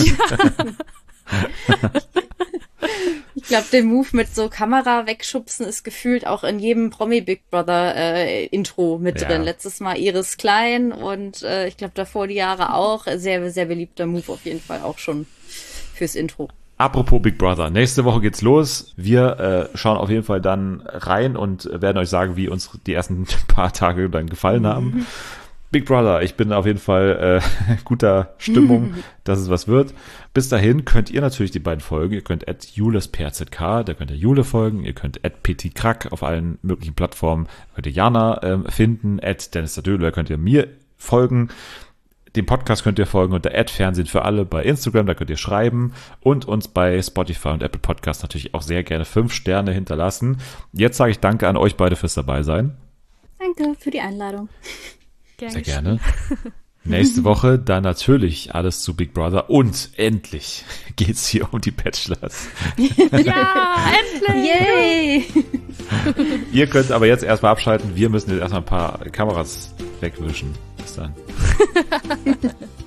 Speaker 2: Ich glaube, der Move mit so Kamera wegschubsen ist gefühlt auch in jedem Promi Big Brother äh, Intro mit
Speaker 1: Ja.
Speaker 2: drin. Letztes Mal Iris Klein und äh, ich glaube davor die Jahre auch. Sehr, sehr beliebter Move auf jeden Fall auch schon fürs Intro.
Speaker 1: Apropos Big Brother, nächste Woche geht's los. Wir äh, schauen auf jeden Fall dann rein und werden euch sagen, wie uns die ersten paar Tage dann gefallen haben. Big Brother, ich bin auf jeden Fall äh, guter Stimmung, dass es was wird. Bis dahin könnt ihr natürlich die beiden folgen. Ihr könnt at julesperzk, da könnt ihr Jule folgen. Ihr könnt at petitkrack auf allen möglichen Plattformen, könnt ihr Jana ähm, finden. At Dennis Tadöl, da könnt ihr mir folgen. Dem Podcast könnt ihr folgen unter at Fernsehen für alle bei Instagram, da könnt ihr schreiben und uns bei Spotify und Apple Podcasts natürlich auch sehr gerne fünf Sterne hinterlassen. Jetzt sage ich danke an euch beide fürs dabei sein.
Speaker 2: Danke für die Einladung.
Speaker 4: Gern
Speaker 1: Sehr
Speaker 4: geschehen.
Speaker 1: gerne. Nächste Woche dann natürlich alles zu Big Brother und endlich geht's hier um die Bachelors.
Speaker 4: Ja, endlich!
Speaker 2: Yay!
Speaker 1: Ihr könnt aber jetzt erstmal abschalten. Wir müssen jetzt erstmal ein paar Kameras wegwischen. Bis dann.